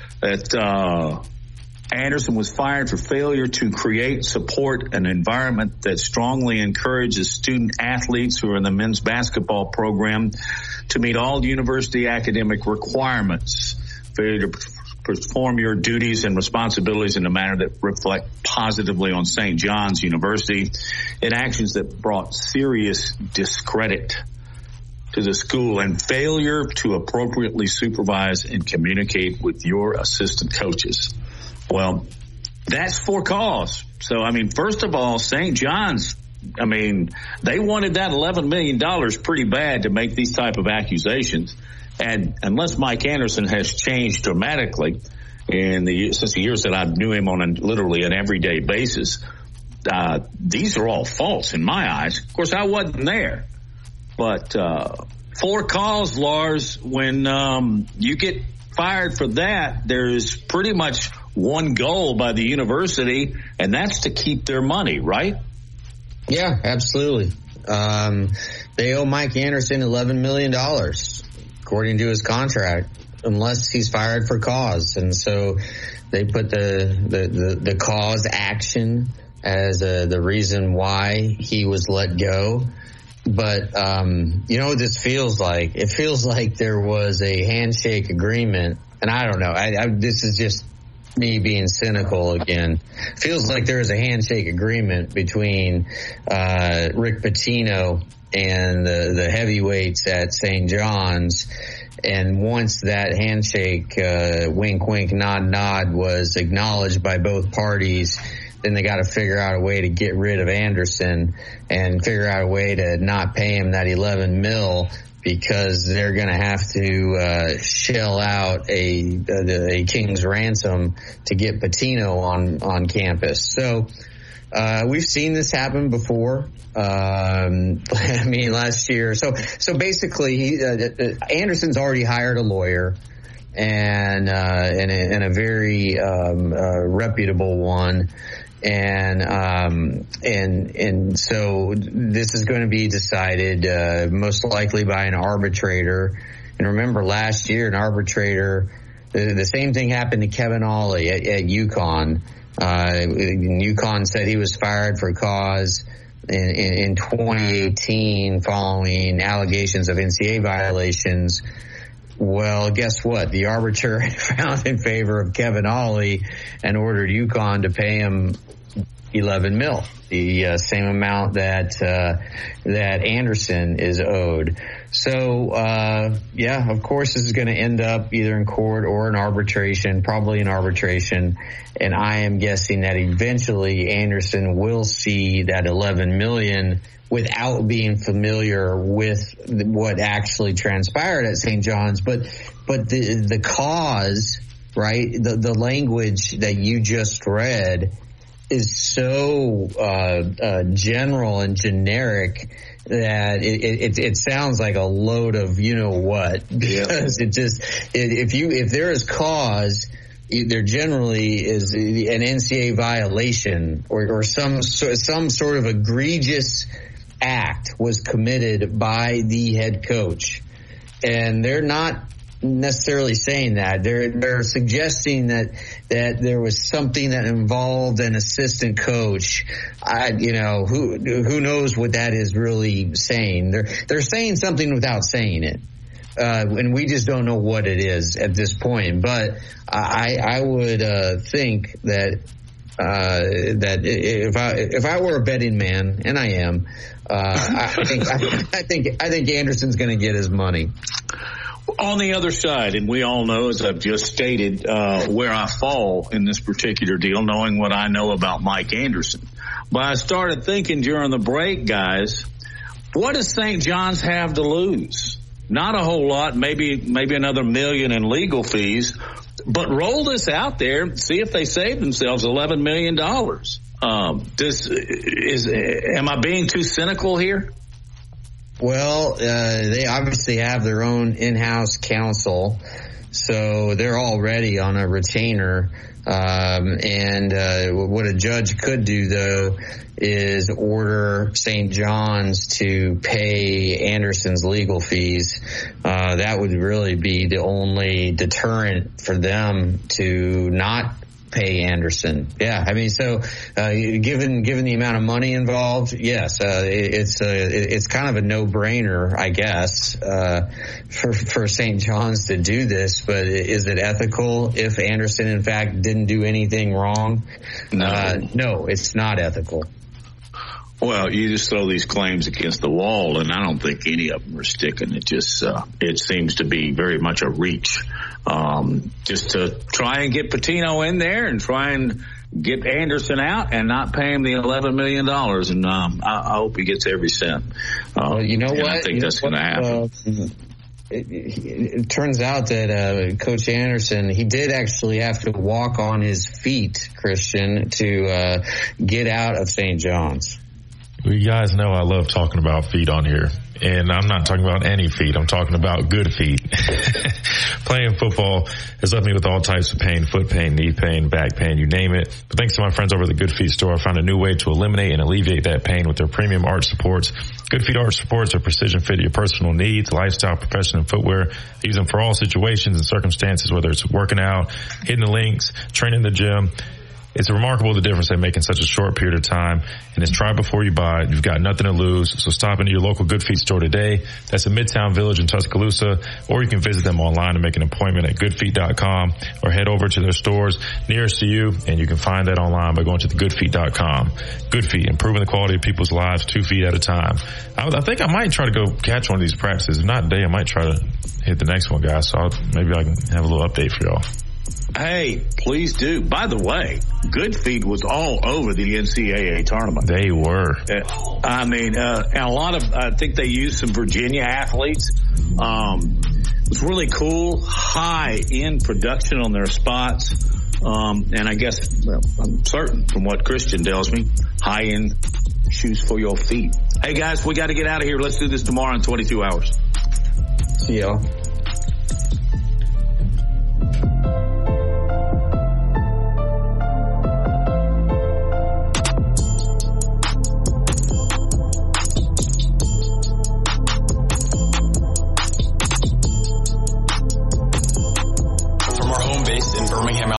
That Anderson was fired for failure to create, support an environment that strongly encourages student athletes who are in the men's basketball program to meet all university academic requirements. Failure to perform your duties and responsibilities in a manner that reflect positively on St. John's University, in actions that brought serious discredit to the school, and failure to appropriately supervise and communicate with your assistant coaches. Well, that's for cause. So, I mean, first of all, St. John's, I mean, they wanted that $11 million pretty bad to make these type of accusations. And unless Mike Anderson has changed dramatically since the years that I knew him on literally an everyday basis, these are all false in my eyes. Of course, I wasn't there. But for cause, Lars, when you get fired for that, there's pretty much one goal by the university, and that's to keep their money, right? Yeah, absolutely. They owe Mike Anderson $11 million, according to his contract, unless he's fired for cause. And so they put the cause action as the reason why he was let go. But, you know what this feels like? It feels like there was a handshake agreement. And I don't know. This is just me being cynical again. Feels like there is a handshake agreement between Rick Pitino and the heavyweights at St. John's. And once that handshake, wink, wink, nod, nod, was acknowledged by both parties, then they got to figure out a way to get rid of Anderson and figure out a way to not pay him that $11 million, because they're going to have to shell out a king's ransom to get Pitino on campus. So we've seen this happen before. I mean, last year. So basically, Anderson's already hired a lawyer, and a very reputable one. And so this is going to be decided most likely by an arbitrator. And remember, last year an arbitrator, the same thing happened to Kevin Ollie at UConn. UConn said he was fired for cause in 2018 following allegations of NCAA violations. Well, guess what? The arbitrator found in favor of Kevin Ollie and ordered UConn to pay him $11 million, the same amount that Anderson is owed. So, yeah, of course, this is going to end up either in court or in arbitration, probably in arbitration. And I am guessing that eventually Anderson will see that $11 million without being familiar with what actually transpired at St. John's. But the cause, right, the language that you just read is so general and generic that it sounds like a load of you know what, because if there is cause, there generally is an NCAA violation or some sort of egregious act was committed by the head coach, and they're not necessarily saying that. They're suggesting that there was something that involved an assistant coach. Who knows what that is really saying. They're saying something without saying it. And we just don't know what it is at this point. But I would think that if I were a betting man, and I am, I think Anderson's going to get his money. On the other side, and we all know, as I've just stated, where I fall in this particular deal, knowing what I know about Mike Anderson. But I started thinking during the break, guys, what does St. John's have to lose? Not a whole lot, maybe another $1 million in legal fees. But roll this out there, see if they save themselves $11 million. Am I being too cynical here? Well, they obviously have their own in-house counsel, so they're already on a retainer. And what a judge could do, though, is order St. John's to pay Anderson's legal fees. That would really be the only deterrent for them to not pay Anderson. Yeah, I mean, so given the amount of money involved, yes, it's kind of a no-brainer, I guess, for St. John's to do this. But is it ethical if Anderson, in fact, didn't do anything wrong? No, it's not ethical. Well, you just throw these claims against the wall, and I don't think any of them are sticking. It just it seems to be very much a reach, just to try and get Pitino in there and try and get Anderson out and not pay him the $11 million. And I hope he gets every cent. You know what? I think that's going to happen. It turns out that Coach Anderson, he did actually have to walk on his feet, Christian, to get out of St. John's. Well, you guys know I love talking about feet on here. And I'm not talking about any feet. I'm talking about good feet. Playing football has left me with all types of pain, foot pain, knee pain, back pain, you name it. But thanks to my friends over at the Good Feet store, I found a new way to eliminate and alleviate that pain with their premium arch supports. Good Feet arch supports are precision fit to your personal needs, lifestyle, profession, and footwear. I use them for all situations and circumstances, whether it's working out, hitting the links, training in the gym. It's remarkable the difference they make in such a short period of time. And it's try before you buy. You've got nothing to lose. So stop into your local Good Feet store today. That's in Midtown Village in Tuscaloosa. Or you can visit them online and make an appointment at goodfeet.com, or head over to their stores nearest to you, and you can find that online by going to thegoodfeet.com. Good Feet, improving the quality of people's lives 2 feet at a time. I think I might try to go catch one of these practices. If not today, I might try to hit the next one, guys. So maybe I can have a little update for y'all. Hey, please do. By the way, Good Feet was all over the NCAA tournament. They were. And a lot of, I think they used some Virginia athletes. It was really cool, high-end production on their spots. And I guess, I'm certain from what Christian tells me, high-end shoes for your feet. Hey, guys, we got to get out of here. Let's do this tomorrow in 22 hours. See y'all.